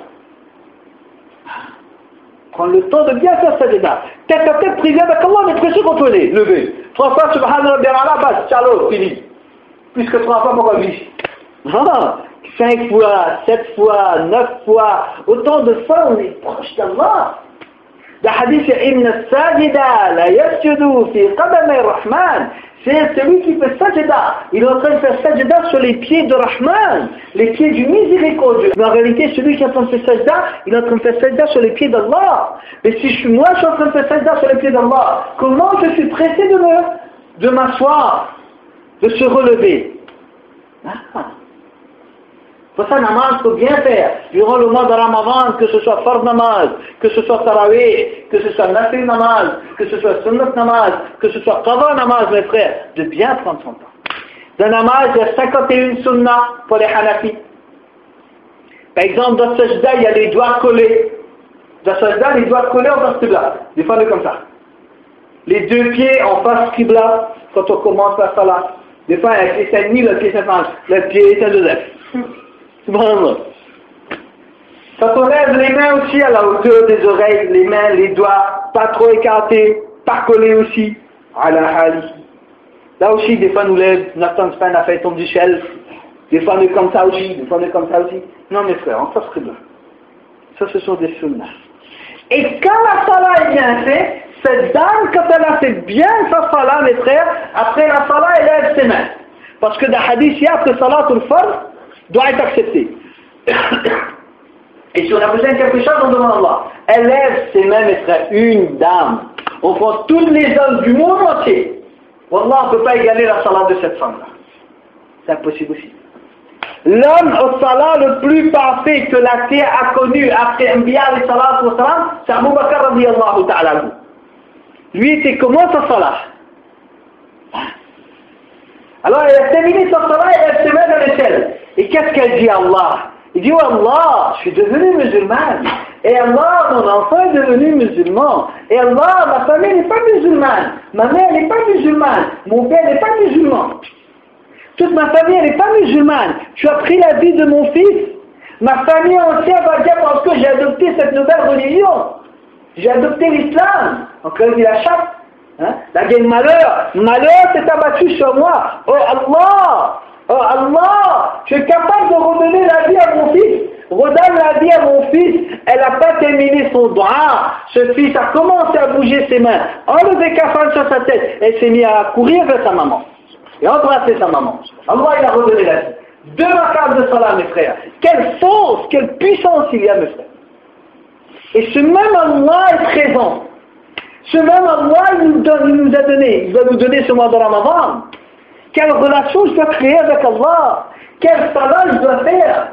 Prendre le temps de bien faire sajda. Tête à tête privé avec Allah, mais très sûr qu'on peut les lever. 3 fois, subhanallah, bas, tchalo, fini. Puisque 3 fois, pourquoi lui? 5 fois, 7 fois, 9 fois, autant de fois, on est proche d'Allah. Le hadith est Inna sajida la yasjudu fi qadamay Rahman. C'est celui qui fait sajda. Il est en train de faire sajda sur les pieds de Rahman, les pieds du miséricordieux. Mais en réalité, celui qui est en train de faire sajda, il est en train de faire sajda sur les pieds d'Allah. Mais si moi je suis en train de faire sajda sur les pieds d'Allah, comment je suis pressé de m'asseoir, de se relever? Pour ça, namaz, il faut bien faire. Durant le mois de Ramadan, que ce soit farz namaz, que ce soit tarawih, que ce soit nafil namaz, que ce soit sunnat namaz, que ce soit qada namaz, mes frères, de bien prendre son temps. Dans namaz, il y a 51 sunnah pour les hanafis. Par exemple, dans sajda, il y a les doigts collés. Dans sajda, les doigts collés en face qibla. Des fois, on est comme ça. Les 2 pieds en face qibla, quand on commence la salat. Des fois, il y a le pied Saint-Denis, le pied Saint-Ange, le pied Saint-Joseph. Subhanallah. Quand on lève les mains aussi à la hauteur des oreilles, les mains, les doigts, pas trop écartés, pas collés aussi. Là aussi, des fois, nous lève, notre span a fait tomber du ciel. Des fois, on est comme ça aussi, des fois, on est comme ça aussi. Non, mes frères, on s'offre là. Ça, ce sont des sunnahs. Et quand la salat est bien faite, cette dame, quand elle a fait bien sa salat, mes frères, après la salat, elle lève ses mains. Parce que dans le hadith, il y a que salatul fard doit être accepté. Et si on a besoin de quelque chose, on demande à Allah. Elle lève ses mains, mes frères, une dame. On prend tous les hommes du monde entier. Wallah, on ne peut pas égaler la salat de cette femme-là. C'est impossible aussi. L'homme au salat le plus parfait que la terre a connu après Anbiya et salat au salam, c'est Abu Bakr radiyallahu ta'ala. Lui, c'est comment sa salat? Alors, elle a terminé sa salat et elle se met dans l'échelle. Et qu'est-ce qu'elle dit à Allah? Il dit, oh Allah, je suis devenu musulmane. Et Allah, mon enfant est devenu musulman. Et Allah, ma famille n'est pas musulmane. Ma mère n'est pas musulmane. Mon père n'est pas musulman. Toute ma famille n'est pas musulmane. Tu as pris la vie de mon fils. Ma famille entière va dire parce que j'ai adopté cette nouvelle religion. J'ai adopté l'islam. Donc là, il dit la chasse. Hein? Là, il y a le malheur. Le malheur s'est abattu sur moi. Oh Allah! Oh Allah! Je suis capable de redonner la vie à mon fils. Redonne la vie à mon fils. Elle n'a pas terminé son doigt. Ce fils a commencé à bouger ses mains. Enlevé kafan sur sa tête. Elle s'est mise à courir vers sa maman. Et embrasser sa maman. Allah, il a redonné la vie. 2 rakats de salat, mes frères. Quelle force, quelle puissance il y a, mes frères. Et ce même Allah est présent. Ce même Allah, il nous a donné. Il va nous donner ce mois de Ramadan. Quelle relation je dois créer avec Allah? Quel salat je dois faire?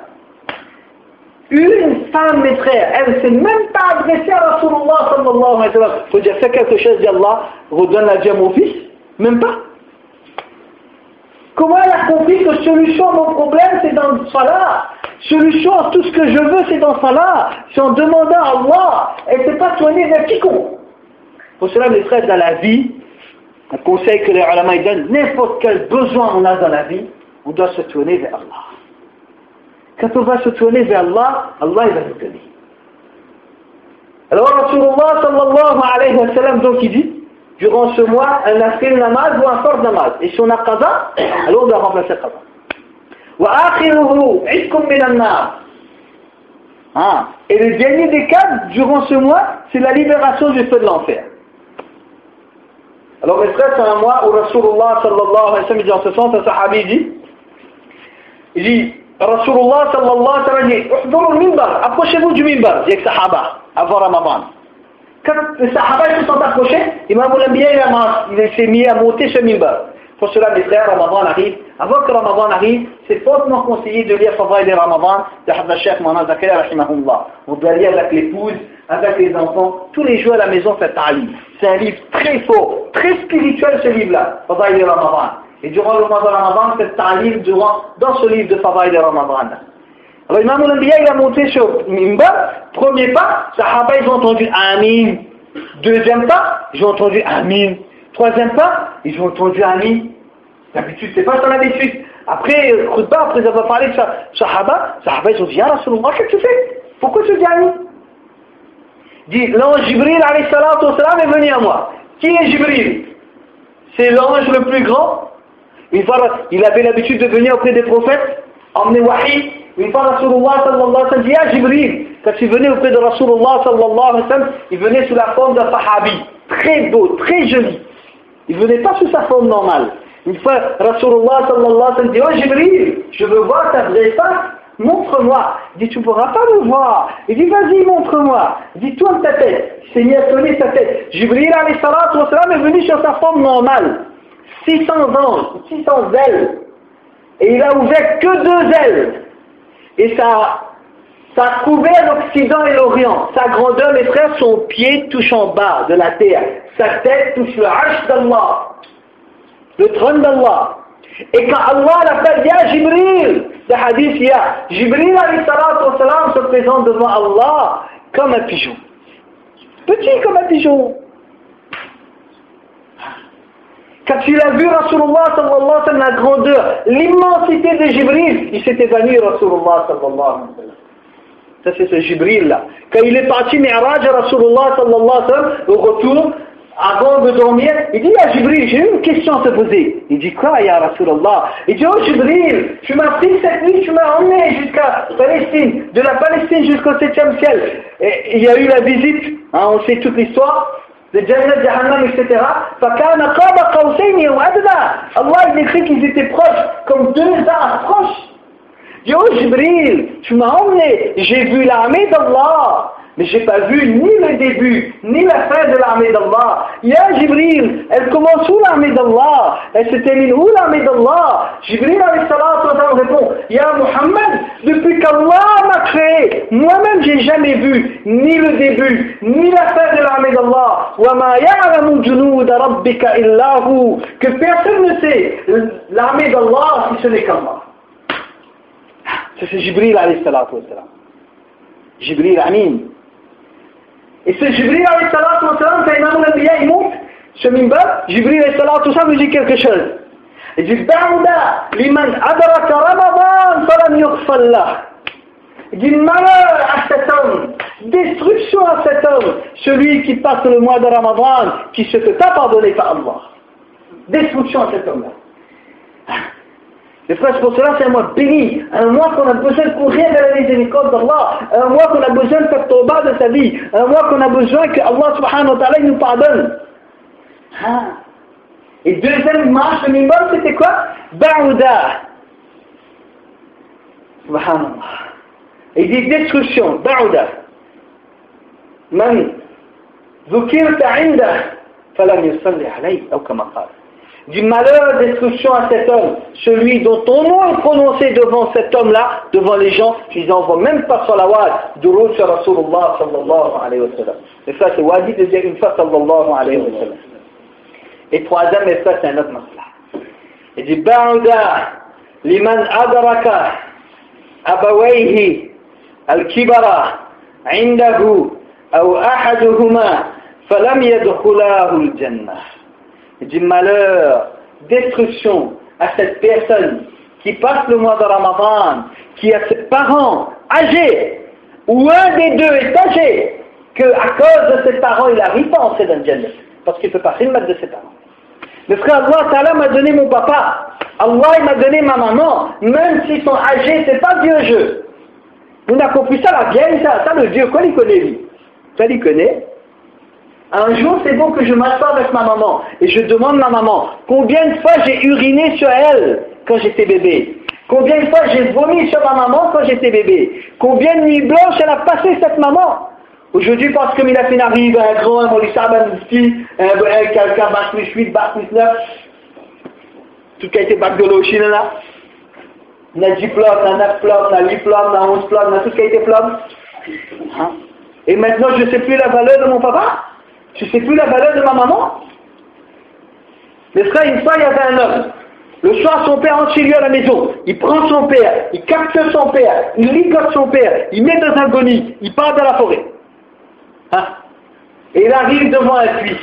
Une femme, mes frères, elle ne s'est même pas adressée à Rasulullah sallallahu alayhi wa sallam. Il faut dire, fais quelque chose, dit Allah, redonne la vie à mon fils. Même pas. Comment elle a compris que solution à mon problème, c'est dans le salat? Solution à tout ce que je veux, c'est dans le salat. C'est en demandant à Allah. Elle ne s'est pas tournée vers quiconque. Pour cela, mes frères, dans la vie, un conseil que les ulama donnent, n'importe quel besoin on a dans la vie, on doit se tourner vers Allah. Quand on va se tourner vers Allah, Allah il va nous donner. Alors Rasulullah sallallahu alayhi wa sallam, donc il dit, durant ce mois, un nafil namaz ou un fard namaz. Et si on a qaza, alors on doit remplacer qaza. Wa akhiruhu idkum min an-nar. Et le dernier des cas, durant ce mois, c'est la libération du feu de l'enfer. Alors mes frères, c'est un mois où Rasulullah sallallahu alayhi wa sallam dit en ce sens, un sahabi dit, Rasulullah sallallahu alayhi wa sallam dit, uhduru al-minbar, approchez-vous du minbar, dit avec sahaba, avant Ramadan. Quand les sahaba se sont approchés, Imam al-Anbiya il s'est mis à monter ce minbar. Pour cela, mes frères, Ramadan arrive. Avant que Ramadan arrive, c'est fortement conseillé de lire Fadaïl et Ramadan de Hadda Cheikh Mohamed Zakaria rahimahullah. On doit lire avec l'épouse, avec les enfants, tous les jours à la maison, fait ta'lim. C'est un livre très fort, très spirituel ce livre-là, Fadaïl et Ramadan. Et durant le mois de Ramadan, fait ta'lim dans ce livre de Fadaïl et Ramadan. Alors Imam al-Anbiya il a monté sur Mimbar, premier pas, Sahaba ils ont entendu Amin. Deuxième pas, ils ont entendu Amin. Troisième pas, ils ont entendu Amin. D'habitude, c'est pas son habitude. Après, après avoir parlé de Sahaba ils ont dit, Ya Rasulullah, qu'est-ce que tu fais? Pourquoi tu dis Amin? Dit, l'ange Jibril alayhi salatu wa salam est venu à moi. Qui est Jibril? C'est l'ange le plus grand. Une fois, il avait l'habitude de venir auprès des prophètes, emmener wahi. Une fois, Rasulullah sallallahu alayhi wa sallam dit, Ya Jibril. Quand il venait auprès de Rasulullah sallallahu alayhi wa sallam, il venait sous la forme d'un sahabi. Très beau, très joli. Il venait pas sous sa forme normale. Une fois, Rasulullah sallallahu alayhi wa sallam dit, Oh Jibril, je veux voir ta vraie face, montre-moi. Il dit, tu ne pourras pas me voir. Il dit, vas-y, montre-moi. Il dit, tourne ta tête. Il s'est mis à tourner sa tête. Jibril alayhi salatu wa salam est venu sur sa forme normale. 600 anges, 600 ailes. Et il a ouvert que 2 ailes. Et ça a couvert l'Occident et l'Orient. Sa grandeur, mes frères, son pied touche en bas de la terre. Sa tête touche le arsh d'Allah. Le trône d'Allah. Et quand Allah l'appelle, Ya Jibril, le hadith, Ya Jibril alayhi salatu wa salam se présente devant Allah comme un pigeon. Petit comme un pigeon. Quand il a vu Rasulullah sallallahu alayhi wa sallam, la grandeur, l'immensité de Jibril, il s'est évanoui Rasulullah sallallahu alayhi wa sallam. Ça c'est ce Jibril là. Quand il est parti Mi'raj à Rasulullah sallallahu alayhi wa sallam, au retour, avant de dormir, il dit à Jibril, j'ai une question à te poser. Il dit quoi, ya Rasulullah? Il dit, oh Jibril, tu m'as pris cette nuit, tu m'as emmené jusqu'à Palestine, de la Palestine jusqu'au 7e ciel. Et il y a eu la visite, hein, on sait toute l'histoire, de Jannat, Jahannam, etc. فَكَانَ قَابَ قَوْسَيْنِ وَأَدْنَى. Allah il écrit qu'ils étaient proches, comme 2 arts proches. Il dit, oh Jibril, tu m'as emmené, j'ai vu l'armée d'Allah. Mais je n'ai pas vu ni le début, ni la fin de l'armée d'Allah. Ya Jibril, elle commence où l'armée d'Allah? Elle se termine où l'armée d'Allah? Jibril alayhi salatu wa sallam répond, Ya Muhammad, depuis qu'Allah m'a créé, moi-même j'ai jamais vu ni le début, ni la fin de l'armée d'Allah. Wa ma ya'lamu junuda rabbika illa hu. Que personne ne sait l'armée d'Allah si ce n'est qu'Allah. C'est Jibril alayhi salatu wa sallam. Jibril Amin. Et ce Jibril alayhi salatu wa salam, quand Imam al-Anbiya il monte ce minbar, Jibril alayhi salatu wa salam lui dit quelque chose. Il dit, Da'uda liman adraka Ramadan falam yughfar lah. Il dit malheur à cet homme, destruction à cet homme, celui qui passe le mois de Ramadan, qui se fait pas pardonner par Allah. Destruction à cet homme-là. Les frères, c'est pour cela c'est un mois béni, un mois qu'on a besoin de courir vers la miséricorde d'Allah, un mois qu'on a besoin de faire tauba de sa vie, un mois qu'on a besoin que Allah subhanahu wa ta'ala nous pardonne. Et deuxième marche de minbar, c'était quoi? Ba'ouda. Subhanallah. Il dit destruction, ba'ouda. Man zukirta indah, falam yusalli alayhi, ou comme qala. Du malheur, destruction à cet homme, celui dont ton nom est prononcé devant cet homme-là, devant les gens, ils n'envoient même pas salawat, durud sur Rasulullah sallallahu alayhi wa sallam. Et ça, c'est wajib de dire une fois sallallahu alayhi wa sallam. Et troisième, et ça, c'est un autre masla. Il dit, ba'uda liman adraka abawayhi al-kibara indahu ou ahaduhuma falam yadkhulahu al-jannah. Il dit malheur, destruction à cette personne qui passe le mois de Ramadan, qui a ses parents âgés, ou un des deux est âgé, qu'à cause de ses parents, il n'arrive pas à entrer dans le Jannah, parce qu'il ne peut pas rien mettre de ses parents. Le frère Allah Ta'ala m'a donné mon papa, Allah il m'a donné ma maman, même s'ils sont âgés, c'est pas vieux jeu. On a compris ça, la vieille, ça le vieux, quoi il connaît lui? Ça il connaît. Un jour, c'est bon que je m'assoie avec ma maman et je demande à ma maman combien de fois j'ai uriné sur elle quand j'étais bébé, combien de fois j'ai vomi sur ma maman quand j'étais bébé, combien de nuits blanches elle a passé cette maman. Aujourd'hui, parce que Milafin arrive, un grand, un molissab, un mufti, quelqu'un, bac plus 8, bac plus 9, tout qui a été bac de l'eau chine là, on a 10 plombs, on a 9 plombs, on a 8 plombs, on a 11 plombs, on a tout qui a été plombs. Et maintenant, je ne sais plus la valeur de mon papa. Je ne sais plus la valeur de ma maman. Mais frère, une fois il y avait un homme. Le soir, son père rentre chez lui à la maison. Il prend son père, il capte son père, il ligote son père, il met dans un goni, il part dans la forêt. Et il arrive devant un puits.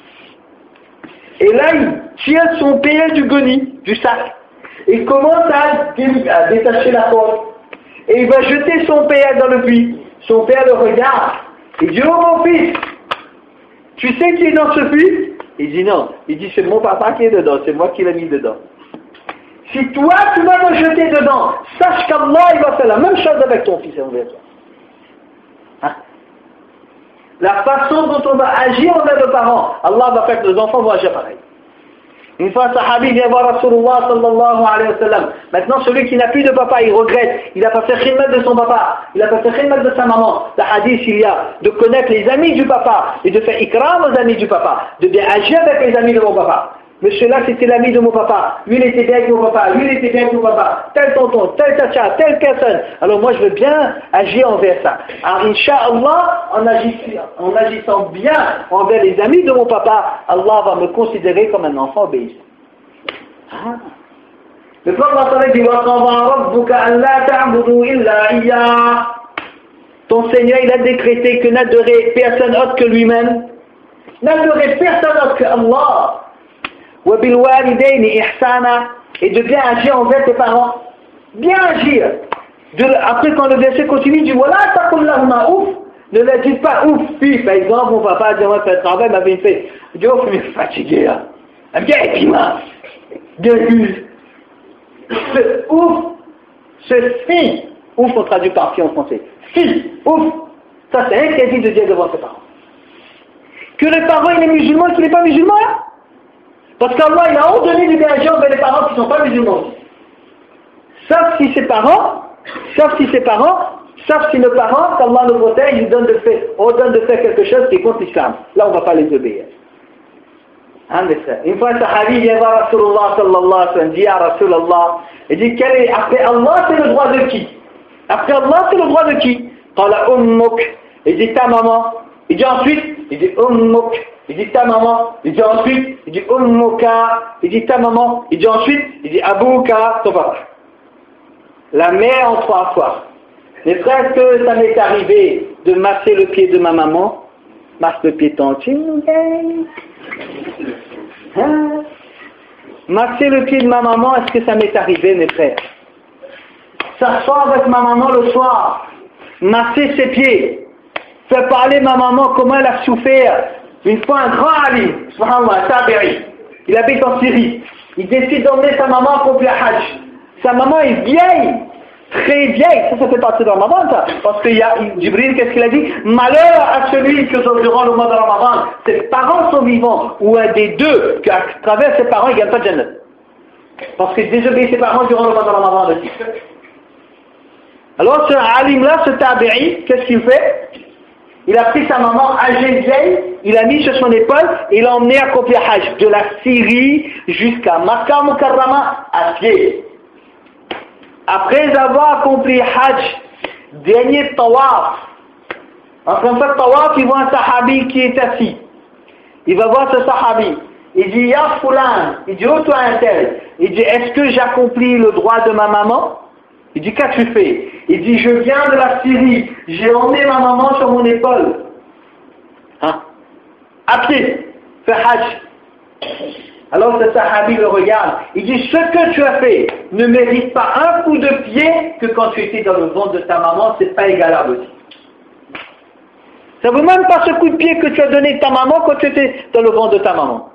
Et là, il tire son père du goni, du sac. Il commence à détacher la corde. Et il va jeter son père dans le puits. Son père le regarde. Il dit, oh mon fils, tu sais qui est dans ce puits? Il dit non. Il dit c'est mon papa qui est dedans, c'est moi qui l'ai mis dedans. Si toi tu vas me jeter dedans, sache qu'Allah il va faire la même chose avec ton fils envers toi. La façon dont on va agir envers nos parents, Allah va faire que nos enfants vont agir pareil. Une fois un sahabi vient voir Rasulullah sallallahu alayhi wa sallam. Maintenant celui qui n'a plus de papa, il regrette. Il n'a pas fait khidmat de son papa. Il n'a pas fait khidmat de sa maman. Le hadith il y a de connaître les amis du papa et de faire ikram aux amis du papa. De bien agir avec les amis de mon papa. Monsieur-là c'était l'ami de mon papa. Lui il était bien avec mon papa. Lui il était bien avec mon papa. Tel tonton, tel tcha, telle personne. Alors moi je veux bien agir envers ça. Alors Inch'Allah, en agissant bien envers les amis de mon papa, Allah va me considérer comme un enfant obéissant. Le prophète dit ton Seigneur il a décrété que n'adorer personne autre que lui-même, n'adorer personne autre que Allah. Et de bien agir envers tes parents. Bien agir. Après quand le verset continue, il dit voilà, ouf. Ne leur dites pas ouf. Puis par exemple, mon papa a dit on va faire le travail, il m'avait fait. Il dit oh, je suis fatigué là. Bien épiment. Bien vu. Ce ouf, ce fi. Ouf, on traduit par fi en français. Fi, ouf. Ça c'est interdit de dire devant ses parents. Que le parent il est musulman et qu'il n'est pas musulman là. Parce qu'Allah il a ordonné de bien agir envers les parents qui ne sont pas musulmans. Sauf si ses parents, sauf si nos parents, qu'Allah nous protège, il donne ordonne de faire quelque chose qui est contre l'islam. Là on ne va pas les obéir. Une fois un sahabi vient voir Rasulullah sallallahu alayhi wa sallam, dit à Rasulullah, il dit après Allah c'est le droit de qui? Après Allah c'est le droit de qui? Qala ummuk, il dit ta maman, il dit ensuite, il dit ummuk. Il dit ta maman, il dit ensuite, il dit ummuka, il dit ta maman, il dit ensuite, il dit abouka, ton papa. La mère en 3 fois. Mais frère, que ça m'est arrivé de masser le pied de ma maman, masse le pied tantine, masser le pied de ma maman, est-ce que ça m'est arrivé mes frères? S'asseoir avec ma maman le soir, masser ses pieds, faire parler ma maman comment elle a souffert. Une fois un grand Ali, subhanallah, Tabi'i, il habite en Syrie, il décide d'emmener sa maman pour le Hajj. Sa maman est vieille, très vieille, ça fait partie de Ramadan, ça. Parce qu'il y a Jibril, qu'est-ce qu'il a dit? Malheur à celui que durant le mois de Ramadan, ses parents sont vivants, ou un des deux, qu'à travers ses parents, il ne gagne pas de Jannah. Parce qu'il désobéit ses parents durant le mois de Ramadan aussi. Alors ce alim-là, ce tabi'i, qu'est-ce qu'il fait? Il a pris sa maman âgée vieille, il a mis sur son épaule et il l'a emmené accomplir Hajj de la Syrie jusqu'à Makkah Mukarrama à pied. Après avoir accompli Hajj, dernier tawaf, en train de faire tawaf, il voit un sahabi qui est assis. Il va voir ce sahabi. Il dit, Ya Foulan, il dit, oh toi un tel. Il dit, est-ce que j'accomplis le droit de ma maman? Il dit, qu'as-tu fait? Il dit, je viens de la Syrie, j'ai emmené ma maman sur mon épaule. Hein? À pied, fait Hajj. Alors ce sahabi le regarde, il dit, ce que tu as fait ne mérite pas un coup de pied que quand tu étais dans le ventre de ta maman, c'est pas égalable aussi. Ça ne vaut même pas ce coup de pied que tu as donné à ta maman quand tu étais dans le ventre de ta maman.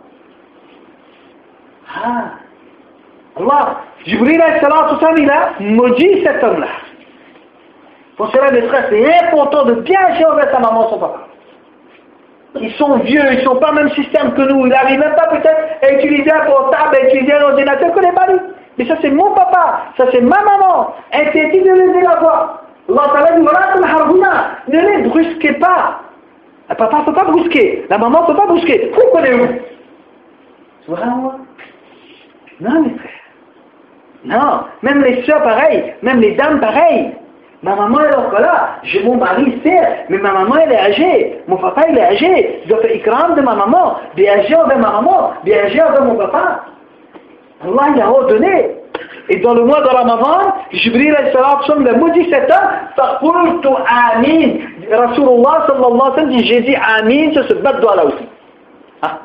Ah, Allah, Jibril il a maudit cet homme-là. Pour cela, mes frères, c'est important de bien agir envers sa maman et son papa. Ils sont vieux, ils ne sont pas le même système que nous. Ils n'arrivent même pas peut-être à utiliser un portable, à utiliser un ordinateur que les maris. Mais ça c'est mon papa, ça c'est ma maman. Interdit de lever la voix. Allah Ta'ala dit, ne les brusquez pas. Le papa ne peut pas brusquer, la maman ne peut pas brusquer. Pourquoi connaissez-vous? Subhanallah. Non mes frères. Non, même les soeurs pareil, même les dames pareil. Ma maman elle est encore là, j'ai mon mari certes, mais ma maman elle est âgée, mon papa il est âgé, je dois faire ikram de ma maman, bien agir envers ma maman, bien agir envers mon papa. Allah il a ordonné. Et dans le mois de Ramadan, Jibril a maudit cet homme, faqultu amin. Rasulullah sallallahu alayhi wa sallam dit, j'ai dit amin sur ce bat-doigt là aussi. Ah.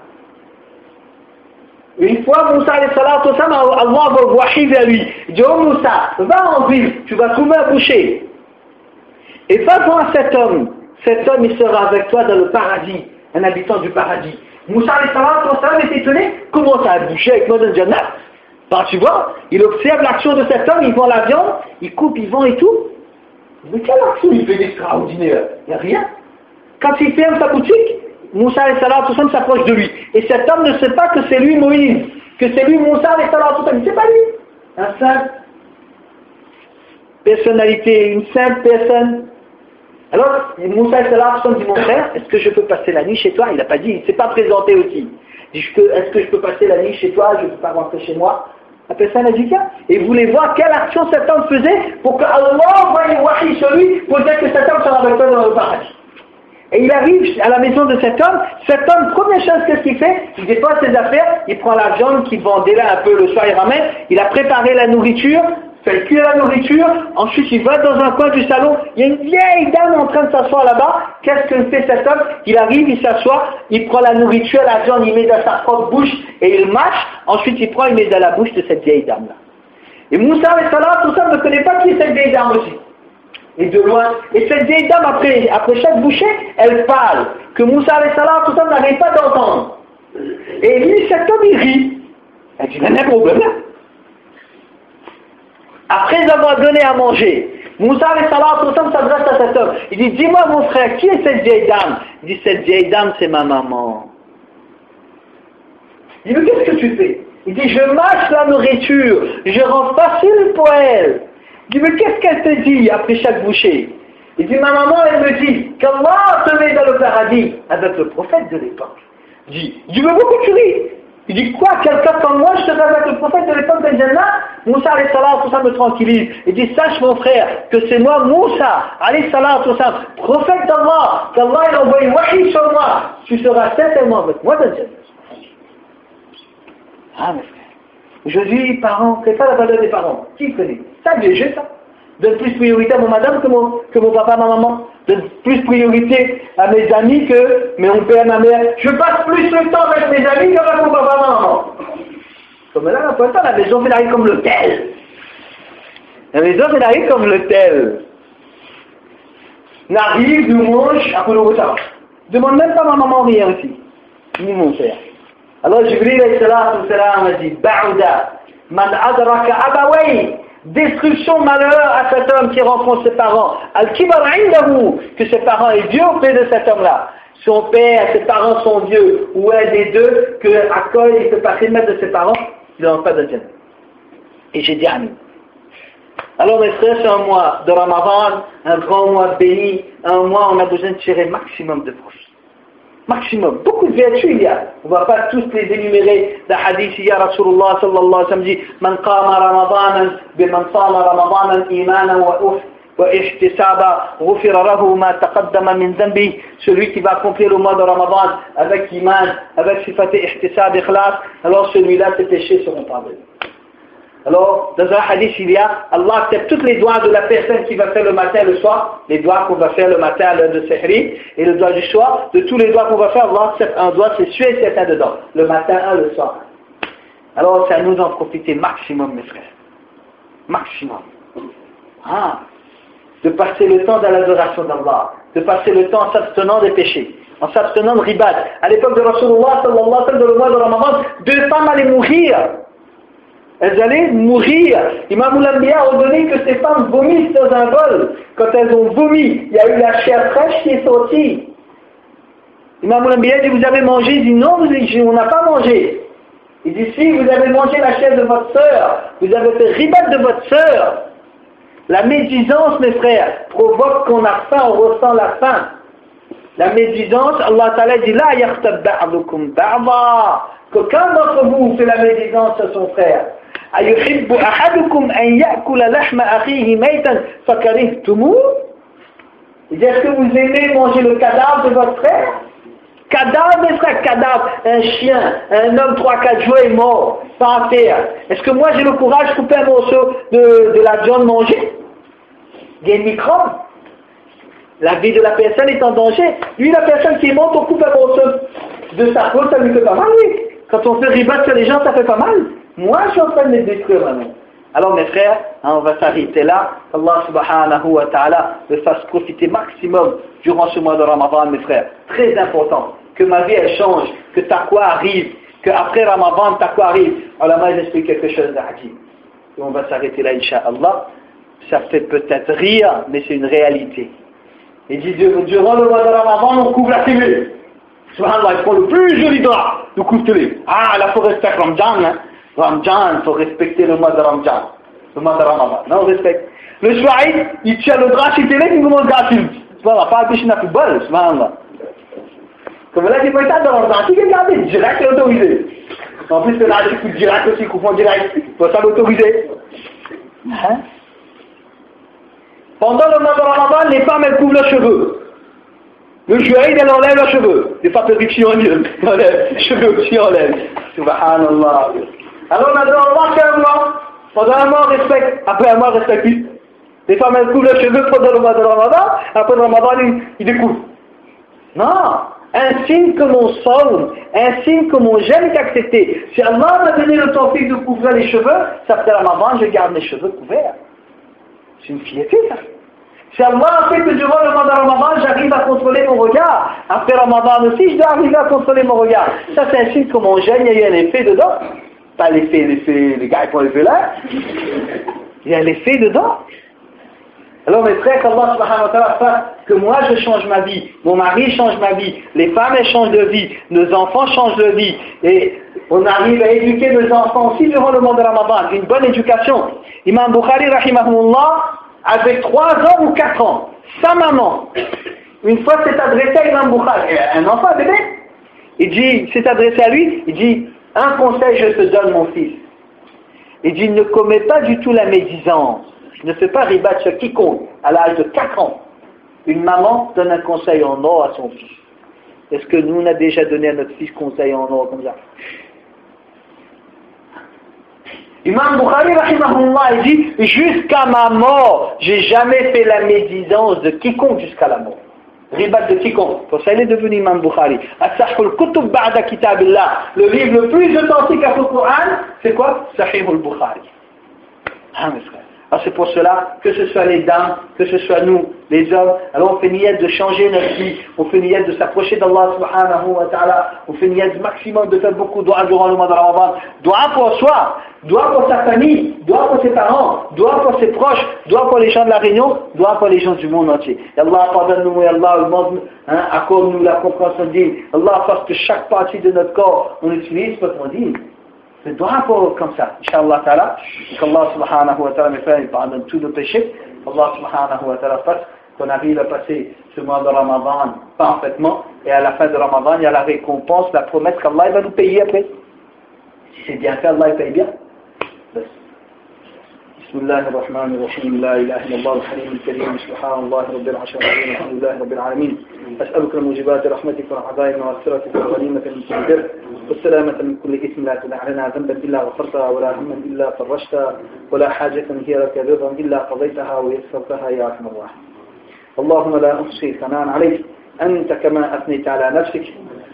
Une fois, Moussa alayhi salatu wa sallam, Allah va wahi vers lui. Il dit, oh Moussa, va en ville, tu vas trouver un boucher. Et va voir cet homme il sera avec toi dans le paradis, un habitant du paradis. Moussa alayhi salatu wa sallam est étonné, comment ça a bouché avec moi dans le Jannah? Ben, tu vois, il observe l'action de cet homme, il vend la viande, il coupe, il vend et tout. Mais quelle action il fait d'extraordinaire? Il n'y a rien. Quand il ferme sa boutique, Moussa alayhi salatu wa sallam s'approche de lui. Et cet homme ne sait pas que c'est lui Moïse, que c'est lui Moussa alayhi salatu wa sallam. C'est pas lui. Un simple personnalité, une simple personne. Alors, Moussa alayhi salatu wa sallam dit, mon frère, est-ce que je peux passer la nuit chez toi? Il n'a pas dit, il ne s'est pas présenté aussi. Il dit, est-ce que je peux passer la nuit chez toi? Je ne peux pas rentrer chez moi. La personne a dit quoi? Et vous voulez voir quelle action cet homme faisait pour que Allah envoie une wahi sur lui pour dire que cet homme sera avec toi dans le paradis. Et il arrive à la maison de cet homme, première chose qu'est-ce qu'il fait? Il dépose ses affaires, il prend la viande qu'il vendait là un peu le soir, il ramène, il a préparé la nourriture, fait cuire la nourriture, ensuite il va dans un coin du salon, il y a une vieille dame en train de s'asseoir là-bas, qu'est-ce que fait cet homme? Il arrive, il s'assoit, il prend la nourriture, la viande, il met dans sa propre bouche et il mâche, ensuite il prend, il met dans la bouche de cette vieille dame-là. Et Moussa alayhi salatu wa sallam ne connaît pas qui est cette vieille dame aussi. Et de loin, et cette vieille dame après chaque bouchée, elle parle, que Moussa alayhi salatu wa sallam n'arrive pas d'entendre. Et lui, cet homme, il rit. Elle dit, il y a un problème là. Après avoir donné à manger, Moussa alayhi salatu wa sallam s'adresse à cet homme. Il dit, dis-moi mon frère, qui est cette vieille dame? Il dit, cette vieille dame, c'est ma maman. Il dit, mais qu'est-ce que tu fais? Il dit, je mâche la nourriture, je rends facile pour elle. Il dit, mais qu'est-ce qu'elle te dit après chaque bouchée? Il dit, ma maman, elle me dit qu'Allah te met dans le paradis avec le prophète de l'époque. Il dit, mais pourquoi tu ris? Il dit, quoi, quelqu'un comme moi, je te fais avec le prophète de l'époque de Jannah? Moussa alayhi salatu wa sallam me tranquillise. Il dit, sache mon frère, que c'est moi, Moussa alayhi salatu wa sallam, prophète d'Allah, qu'Allah il envoie une wahi sur moi. Tu seras certainement avec moi dans Jannah. Ah, mes frères. Aujourd'hui, parents, c'est pas la valeur des parents. Qui connaît? Ça, vieux jeu, ça. Donne plus priorité à mon madame que mon papa, ma maman. Donne plus priorité à mes amis que mon père, ma mère. Je passe plus de temps avec mes amis qu'avec mon papa, ma maman. Comme là, on peut pas, la maison, elle arrive comme l'hôtel. La maison, elle arrive comme l'hôtel. n'arrive, nous mange, après nous ça va. Demande même pas à ma maman rien aussi, ni mon père. Alors Jibril alayhi salam a dit, Ba'uda, man adraka abaway, destruction, malheur à cet homme qui rencontre ses parents. Al-kibar indahu, que ses parents est vieux auprès de cet homme-là. Son père, ses parents sont vieux, ou un des deux, que à quoi il ne peut pas remettre de ses parents, il n'en pas de Jannah. Et j'ai dit Amin. Alors mes frères, c'est un mois de Ramadan, un grand mois béni, un mois où on a besoin de tirer maximum de profit. Maximum. Beaucoup de vertus il y a. On ne va pas tous les énumérer. Dans le hadith, il y a Rasulullah sallallahu alayhi wa sallam dit Man qama ramadanan biman sama ramadanan imanan wa ihtisaba ghufira lahu ma taqaddama min dhanbi. Celui qui va accomplir le mois de Ramadan avec iman, avec sifat ihtisab ikhlas, alors celui-là, ses péchés seront pardonnés. Alors, dans un hadith, il y a Allah accepte toutes les doigts de la personne qui va faire le matin et le soir, les doigts qu'on va faire le matin à l'heure de Sehri, et le doigt du soir, de tous les doigts qu'on va faire, Allah accepte un doigt, c'est sûr et certain dedans, le matin et le soir. Alors, c'est à nous d'en profiter maximum, mes frères. Maximum. De passer le temps dans l'adoration d'Allah, de passer le temps en s'abstenant des péchés, en s'abstenant de ribat. À l'époque de Rasulullah, sallallahu alayhi wa sallam, dans le mois de Ramadan, 2 femmes allaient mourir. Elles allaient mourir. Imam al-Anbiya a ordonné que ces femmes vomissent dans un bol. Quand elles ont vomi, il y a eu la chair fraîche qui est sortie. Imam al-Anbiya dit, vous avez mangé? Il dit, non, on n'a pas mangé. Il dit, si, vous avez mangé la chair de votre sœur. Vous avez fait ribat de votre sœur. La médisance, mes frères, provoque qu'on a faim, on ressent la faim. La médisance, Allah Ta'ala dit, la yakhtab ba'dukum ba'da. Qu'aucun d'entre vous fait la médisance à son frère. أيحب أحدكم أن يأكل لحم أخيه ميتا فكرهتموه. Est-ce que vous aimez manger le cadavre de votre frère? Cadavre, mes frères, cadavre. Un chien, un homme 3-4 jours est mort, sans terre. Est-ce que moi j'ai le courage de couper un morceau de la viande mangée? Il y a un microbe. La vie de la personne est en danger. Lui, la personne qui est morte, on coupe un morceau de sa peau, ça lui fait pas mal, oui. Quand on fait ribat sur les gens, ça fait pas mal. Moi, je suis en train de me détruire maintenant. Alors, mes frères, on va s'arrêter là. Allah subhanahu wa ta'ala me fasse profiter maximum durant ce mois de Ramadan, mes frères. Très important. Que ma vie, elle change. Que taqwa arrive. Qu'après Ramadan, taqwa arrive. Alors, moi, j'explique quelque chose d'ajib. Et on va s'arrêter là, Inch'Allah. Ça fait peut-être rire, mais c'est une réalité. Il dit, durant le mois de Ramadan, on couvre la télé. Subhanallah, il prend le plus joli drap. Nous couvre télé. Ah, là, il faut respecter Ramadan, hein. Ramadan, il faut respecter le mois de Ramadan. Le mois de Ramadan. Non, on respecte. Le Shwaïd, il tient le drap chez télé, il nous montre gratuit. Subhanallah, pas un à football, subhanallah. Comme là, il faut être dans Ramadan. Si vous regardez, direct, c'est autorisé. En plus, c'est là, il coupe direct aussi, coupon direct. Il faut ça l'autoriser. Hein? Pendant le mois de Ramadan, les femmes, elles couvrent leurs cheveux. Le juaïd, elle enlève leurs cheveux. Les femmes aussi enlèvent. Les cheveux aussi enlèvent. Subhanallah. Alors on a dit, Allah, qu'un mois. Pendant un mois, on respecte. Après un mois, on respecte plus. Les femmes, elles couvrent leurs cheveux pendant le mois de Ramadan. Après le Ramadan, ils découvrent. Non. Un signe que mon saum, un signe que mon jeûne est accepté. Si Allah m'a donné le temps de couvrir les cheveux, ça fait Ramadan, je garde mes cheveux couverts. C'est une fierté, ça. Si Allah a fait que durant le mois de Ramadan, j'arrive à contrôler mon regard. Après Ramadan aussi, je dois arriver à contrôler mon regard. Ça, c'est un signe que mon jeûne, il y a eu un effet dedans. Pas l'effet, les gars, ils font l'effet là. Il y a l'effet dedans. Alors, mes frères, qu'Allah subhanahu wa ta'ala fasse que moi, je change ma vie. Mon mari change ma vie. Les femmes, elles changent de vie. Nos enfants changent de vie. Et on arrive à éduquer nos enfants aussi durant le mois de Ramadan. Une bonne éducation. Imam Bukhari, rahimahullah, avec 3 ans ou 4 ans, sa maman, une fois s'est adressé à Imam Bukhari, un enfant, un bébé, il dit, s'est adressé à lui, il dit, un conseil je te donne mon fils. Il dit, ne commets pas du tout la médisance, ne fais pas ribat sur quiconque, à l'âge de 4 ans. Une maman donne un conseil en or à son fils. Est-ce que nous, on a déjà donné à notre fils conseil en or comme ça? Imam Bukhari, rahimahullah, il dit, jusqu'à ma mort, j'ai jamais fait la médisance de quiconque jusqu'à la mort. Ribat de quiconque. Pour ça, il est devenu Imam Bukhari. As-Sahihul Kutub ba'da Kitabillah. Le livre le plus authentique à le Coran, c'est quoi? Sahihul Bukhari. Ah, mes frères. Alors c'est pour cela, que ce soit les dames, que ce soit nous, les hommes, alors on fait niyyat de changer notre vie, on fait niyyat de s'approcher d'Allah subhanahu wa ta'ala, on fait niyyat maximum de faire beaucoup de dua durant le mois de Ramadan, dua pour soi, dua pour sa famille, dua pour ses parents, dua pour ses proches, dua pour les gens de la Réunion, dua pour les gens du monde entier. Et Allah pardonne-nous, et Allah accorde-nous la compréhension digne. Allah fasse que chaque partie de notre corps, on utilise pour qu'on dise. C'est dua pour comme ça, Inch'Allah ta'ala, qu'Allah subhanahu wa ta'ala me fait pardonne tous nos péchés, Allah subhanahu wa ta'ala fasse qu'on arrive à passer ce mois de Ramadan parfaitement, et à la fin de Ramadan, il y a la récompense, la promesse qu'Allah va nous payer après. Si c'est bien fait, Allah il paye bien. بسم الله الرحمن الرحيم لا إله إلا الله الحليم الكريم سبحان الله رب العرش العظيم الحمد لله رب العالمين أسألك موجبات رحمتك والعظائم ومغفرتك والغنيمة من كل بر والسلامة من كل إثم لا تدع لنا ذنبا إلا غفرتها ولا هما إلا فرجتها ولا حاجة هي لك رضا إلا قضيتها ويسرتها يا أرحم الراحمين اللهم لا أحصي ثناء عليك أنت كما أثنيت على نفسك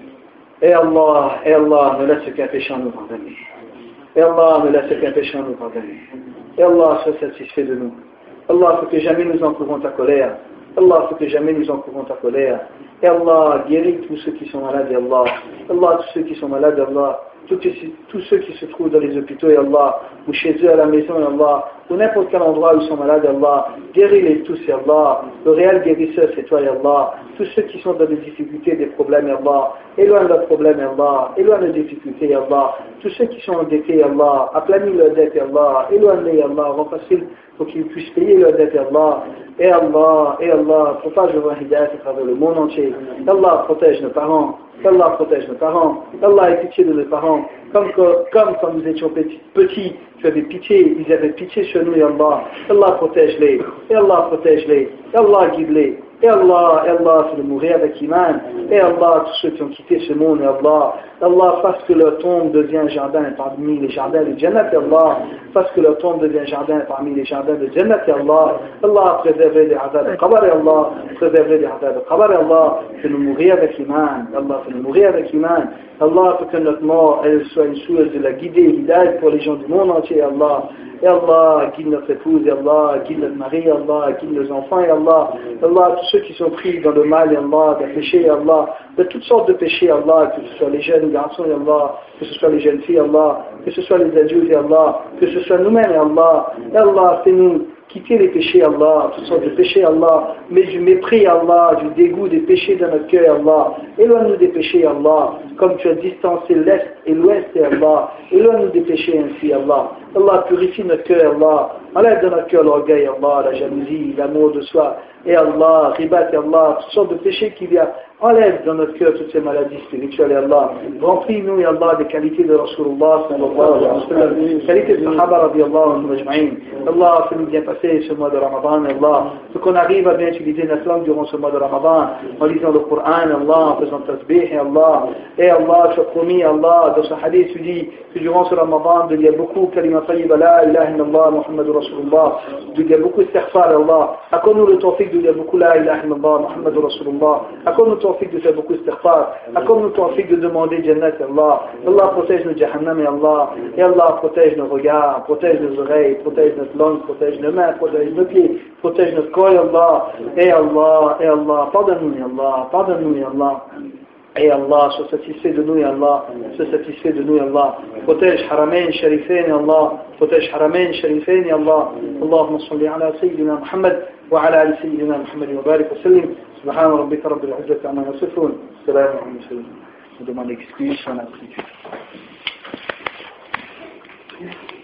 يا الله ne laisse qu'un péché nous pardonner. Et Allah ne laisse qu'un péché nous pardonner. Et Allah soit satisfait de nous. Allah, faut que jamais nous encourons ta colère. Allah, faut que jamais nous encourons ta colère. Et Allah, guéris tous ceux qui sont malades, et Allah. Allah, tous ceux qui sont malades, Allah. Tous ceux qui se trouvent dans les hôpitaux, et Allah. Ou chez eux à la maison, et Allah. Ou n'importe quel endroit où ils sont malades, et Allah. Guéris-les tous, et Allah. Le réel guérisseur, c'est toi, et Allah. Tous ceux qui sont dans des difficultés, des problèmes, et Allah. Éloigne leurs problèmes, et Allah. Éloigne les difficultés, et Allah. Tous ceux qui sont endettés, et Allah. Aplanis leurs dettes, et Allah. Éloigne-les, et Allah. Rends facile pour qu'ils puissent payer leurs dettes, et Allah. Et Allah, propage le hidayat à travers le monde entier. Allah, protège nos parents. Allah protège nos parents. Allah ait pitié de nos parents. Comme quand nous étions petits, tu avais pitié, ils avaient pitié sur nous, et Allah. Allah protège-les. Et Allah protège-les. Et Allah guide-les. Et Allah, fais-le mourir avec iman. Et Allah, tous ceux qui ont quitté ce monde, et Allah, fasse que leur tombe devienne jardin parmi les jardins de Jannat, et Allah, fasse que leur tombe devienne jardin parmi les jardins de Jannat, et Allah, préservez les adab de Qabar, et Allah, préservez les adab de Qabar, et Allah, fais-nous mourir avec iman. Allah, fais-nous mourir avec iman. Allah, pour que notre mort, elle soit une source de la guider, hidayat pour les gens du monde entier, et Allah, guide notre épouse, et Allah, guide notre mari, et Allah, guide nos enfants, et Allah, tous ceux qui sont pris dans le mal, et Allah, des péchés, et Allah, de toutes sortes de péchés, Allah, que ce soit les jeunes garçons, et Allah, que ce soit les jeunes filles, Allah, que ce soit les adultes, et Allah, que ce soit nous-mêmes, et Allah, fais-nous quitter les péchés, Allah, toutes sortes de péchés, Allah, mais du mépris, Allah, du dégoût des péchés dans notre cœur, Allah, éloigne-nous des péchés, Allah, comme tu as distancé l'Est et l'Ouest, Allah, éloigne-nous des péchés ainsi, Allah, purifie notre cœur, Allah, enlève de notre cœur l'orgueil, Allah, la jalousie, l'amour de soi, et Allah, ribat, Allah, toutes sortes de péchés qu'il y a, enlève dans notre cœur toutes ces maladies spirituelles, et Allah, remplis-nous, et Allah, des qualités de Rasulullah, sallallahu alayhi wa sallam, qualités de Sahaba, radiyallahu anhum ajma'in. Allah, fais-nous bien passer ce mois de Ramadan, et Allah, pour qu'on arrive à bien utiliser notre langue durant ce mois de Ramadan, en lisant le Coran, Allah, en faisant tasbih, et Allah, tu as promis, Allah, dans ce hadith, tu dis que durant ce Ramadan, il y a beaucoup, kalima tayyiba, la ilaha illallah, Muhammadur Rasulullah, il y a beaucoup istighfar, Allah, accorde-nous le tawfiq de dire beaucoup la ilaha illallah, Muhammadur Rasulullah, accorde-nous le tawfiq de faire beaucoup istighfar, accorde-nous le tawfiq de demander Jannat, Allah, protège nos jahannam, et Allah, protège nos regards, protège nos oreilles, protège notre langue, protège nos mains, protège nos pieds, protège notre corps, et Allah, pardonne-nous, et Allah, et Allah, sois satisfait de nous, et Allah, sois satisfait de nous, et Allah, protège Haramain Sharifain, et Allah, protège Haramain Sharifain, et Allah, Allahumma salli ala Sayyidina Muhammad, wa ala ali Sayyidina Muhammad, wa barik wa sallim, subhana rabbika rabbil izzati amma yasifun, salamun ala al-mursalin. Je demande excuse, on a pris.